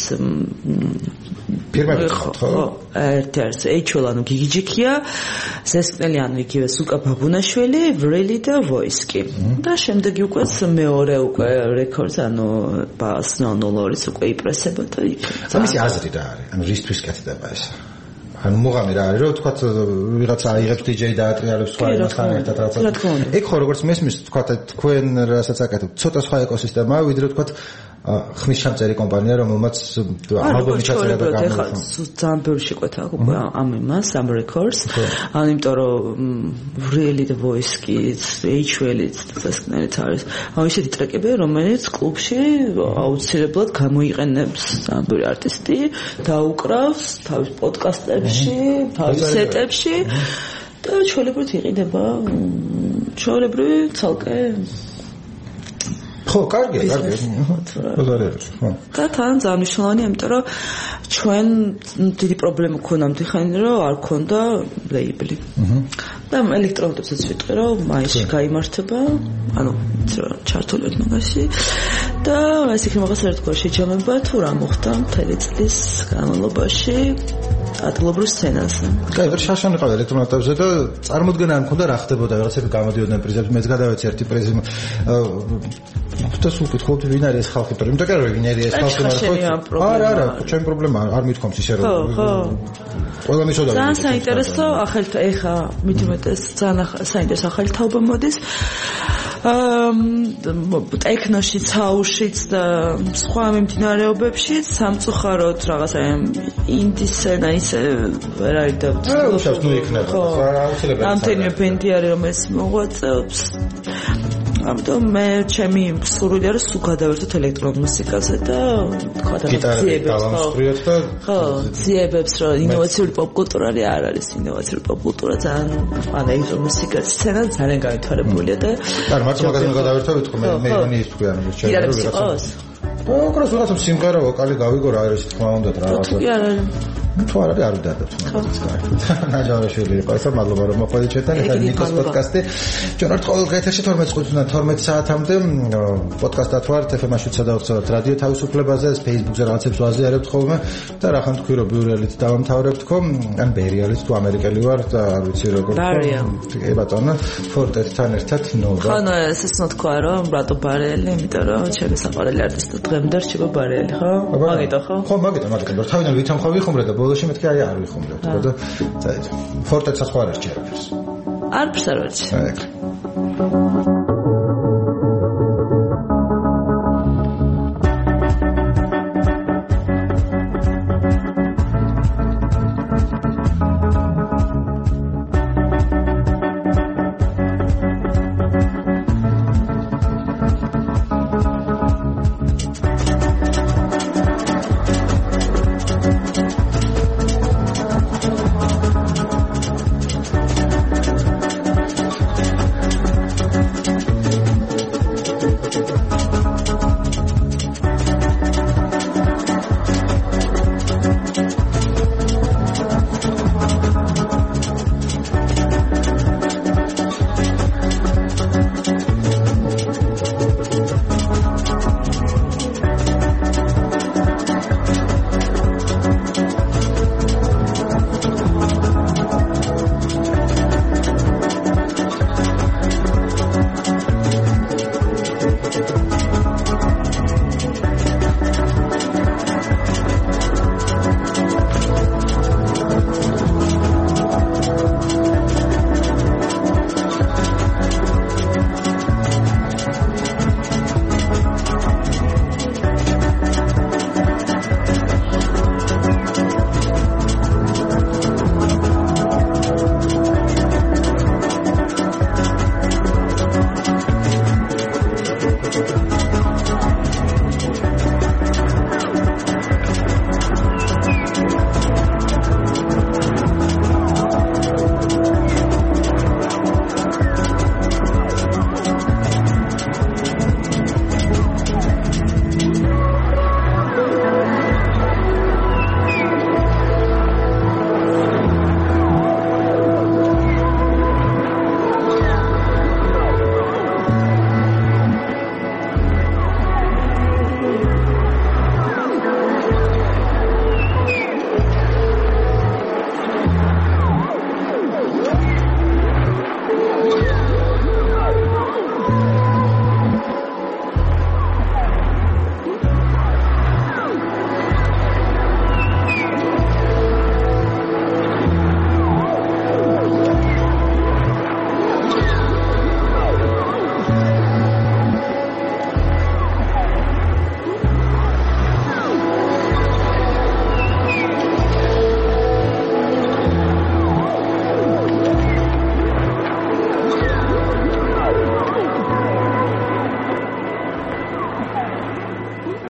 პირველი ხო ერთი არის ეჩოლანო გიგიჯიქია ზესკნელი ანუ იგივე სუკა ბაბუნაშვილი ვრელი და ვოისკი და შემდეგი უკვე მეორე უკვე რეკორდს ანუ ბასნონოლორის უკვე იპრესება და იქ ამისი აზრი რა არის ანუ რისთვის კეთდება ეს ანუ მუღამი რა არის რომ თქვათ ვიღაცა აიღებს დიჯეი და ატრიალებს სხვა იმასთან ერთად რაღაცა ეგ ხო როგორც მესმის თქვათ თქვენ რასაც აკეთებთ ცოტა სხვა ეკოსისტემაა ვიდრე თქვათ ხმის ჩამწერი კომპანია რომელმაც ალბომი ჩაწერა და გამოიყო ძალიან ბევრი შეკვეთა უკვე ამ იმას ამ რეკორდს ანუ იმიტომ რომ really the voice kids h-ველიც დასკნელიც არის ანუ ისეთი ტრეკები რომელიც კლუბში აუცილებლად გამოიყენებს ძალიან ბევრი არტისტი დაუკრავს თავის პოდკასტებში თავის სეტებში და ჩვეულებრივ იყიდება ჩვეულებრივ ცალკე ხო, კარგია, კარგია. ბაზარიერს, ხო. და თან ძალიან მნიშვნელოვანია, იმიტომ რომ ჩვენ დიდი პრობლემა ქონდა ხანი რომ არ ქონდა ლეიბლი. აჰა. და ელექტრონოდებსაც ვიტყვი რომ მაისში გაიმართება, ანუ ჩართულობთ მაგაში და ეს იქნება რაღაც ერთგვარ შეჯამება თუ რა მოხდა მთელი წლის განმავლობაში ადგილობრივ სცენაზე. კაი, ვერ შაშანი ყავდა ელექტრონოდებებზე და წარმოდგენა არ მქონდა რა ხდებოდა, რაღაცები გამოდიოდნენ პრიზებს, მეც გადავეცი ერთი პრიზი. ფუტას უკითხავთ ვინ არის ეს ხალხი, იმიტომ რომ ვინ არის ეს ხალხი, მაგრამ არა, არა, ჩემი პრობლემა არ მithkoms ისე რომ ყველა მისოდა. ძალიან საინტერესო ახალ ეხა მithumetes ძალიან საინტერესო ახალი თაობა მოდის. ტექნოშიც, ჰაუსშიც და სხვა მიმდინარეობებშიც სამწუხაროდ რაღაც ინდის სცენა ისე ვერ არის და უშავს ნუ იქნება. ამდენი ბენდი არის რომელიც მოღვაწეობს. ამიტომ მე ჩემი სურვილია რომ სულ გადავერთოთ ელექტრონულ მუსიკაზე და თქვა და გავამსხვრიოთ და ხო, ძიებებს რომ ინოვაციური პოპკულტურა არ არის ინოვაციური პოპკულტურა ძალიან ანუ ელექტრონული მუსიკა სცენა ძალიან გაითვალებულია და და მარტო მაგაზე გადავერთოთ თქო მე მე მე ის თქვი ანუ შეიძლება ვიღაცა ოქროს ვიღაცა სიმღერა ვოკალი გავიგო რა არის თქმა უნდა რა რაღაცა თუ არ არის თუ არ არის არ ვიდადოთ მაგას კარგი ნაჯავაშვილი იყო ეს მადლობა რომ მოყოლით ჩვენთან ეს ნიკოს პოდკასტი ჩვენ ვართ ყოველ გაეთერში თორმეტ წუთიდან თორმეტ საათამდე პოდკასტად ვართ ეფ ემ შვიდსა და ოთხ რადიო თავისუფლებაზე Facebook-ზე რაღაცებს ვაზიარებთ ხოლმე და რა ხან თქვი რომ ბიურელით დავამთავრებთ თქო ან ბერიალით თუ ამერიკელი ვარ და არ ვიცი როგორ კი ბატონო ფორტესთან ერთად ნოვა ხო ნუ ეს თქვა რომ ბრატო ბარელი იმიტომ რომ ჩემი საყვარელი არტისტი დღემდე რჩება ბარელი ხო მაგიტო ხო ხო მაგიტო მაგიტო რომ თავიდან ვითომ ხო ვიხუმრე და ბოლოში მეთქი აი არ ვიხუმრე თქო და ფორტეცას ხო არ ერჩი არაფერს არ ფსაროჩი აი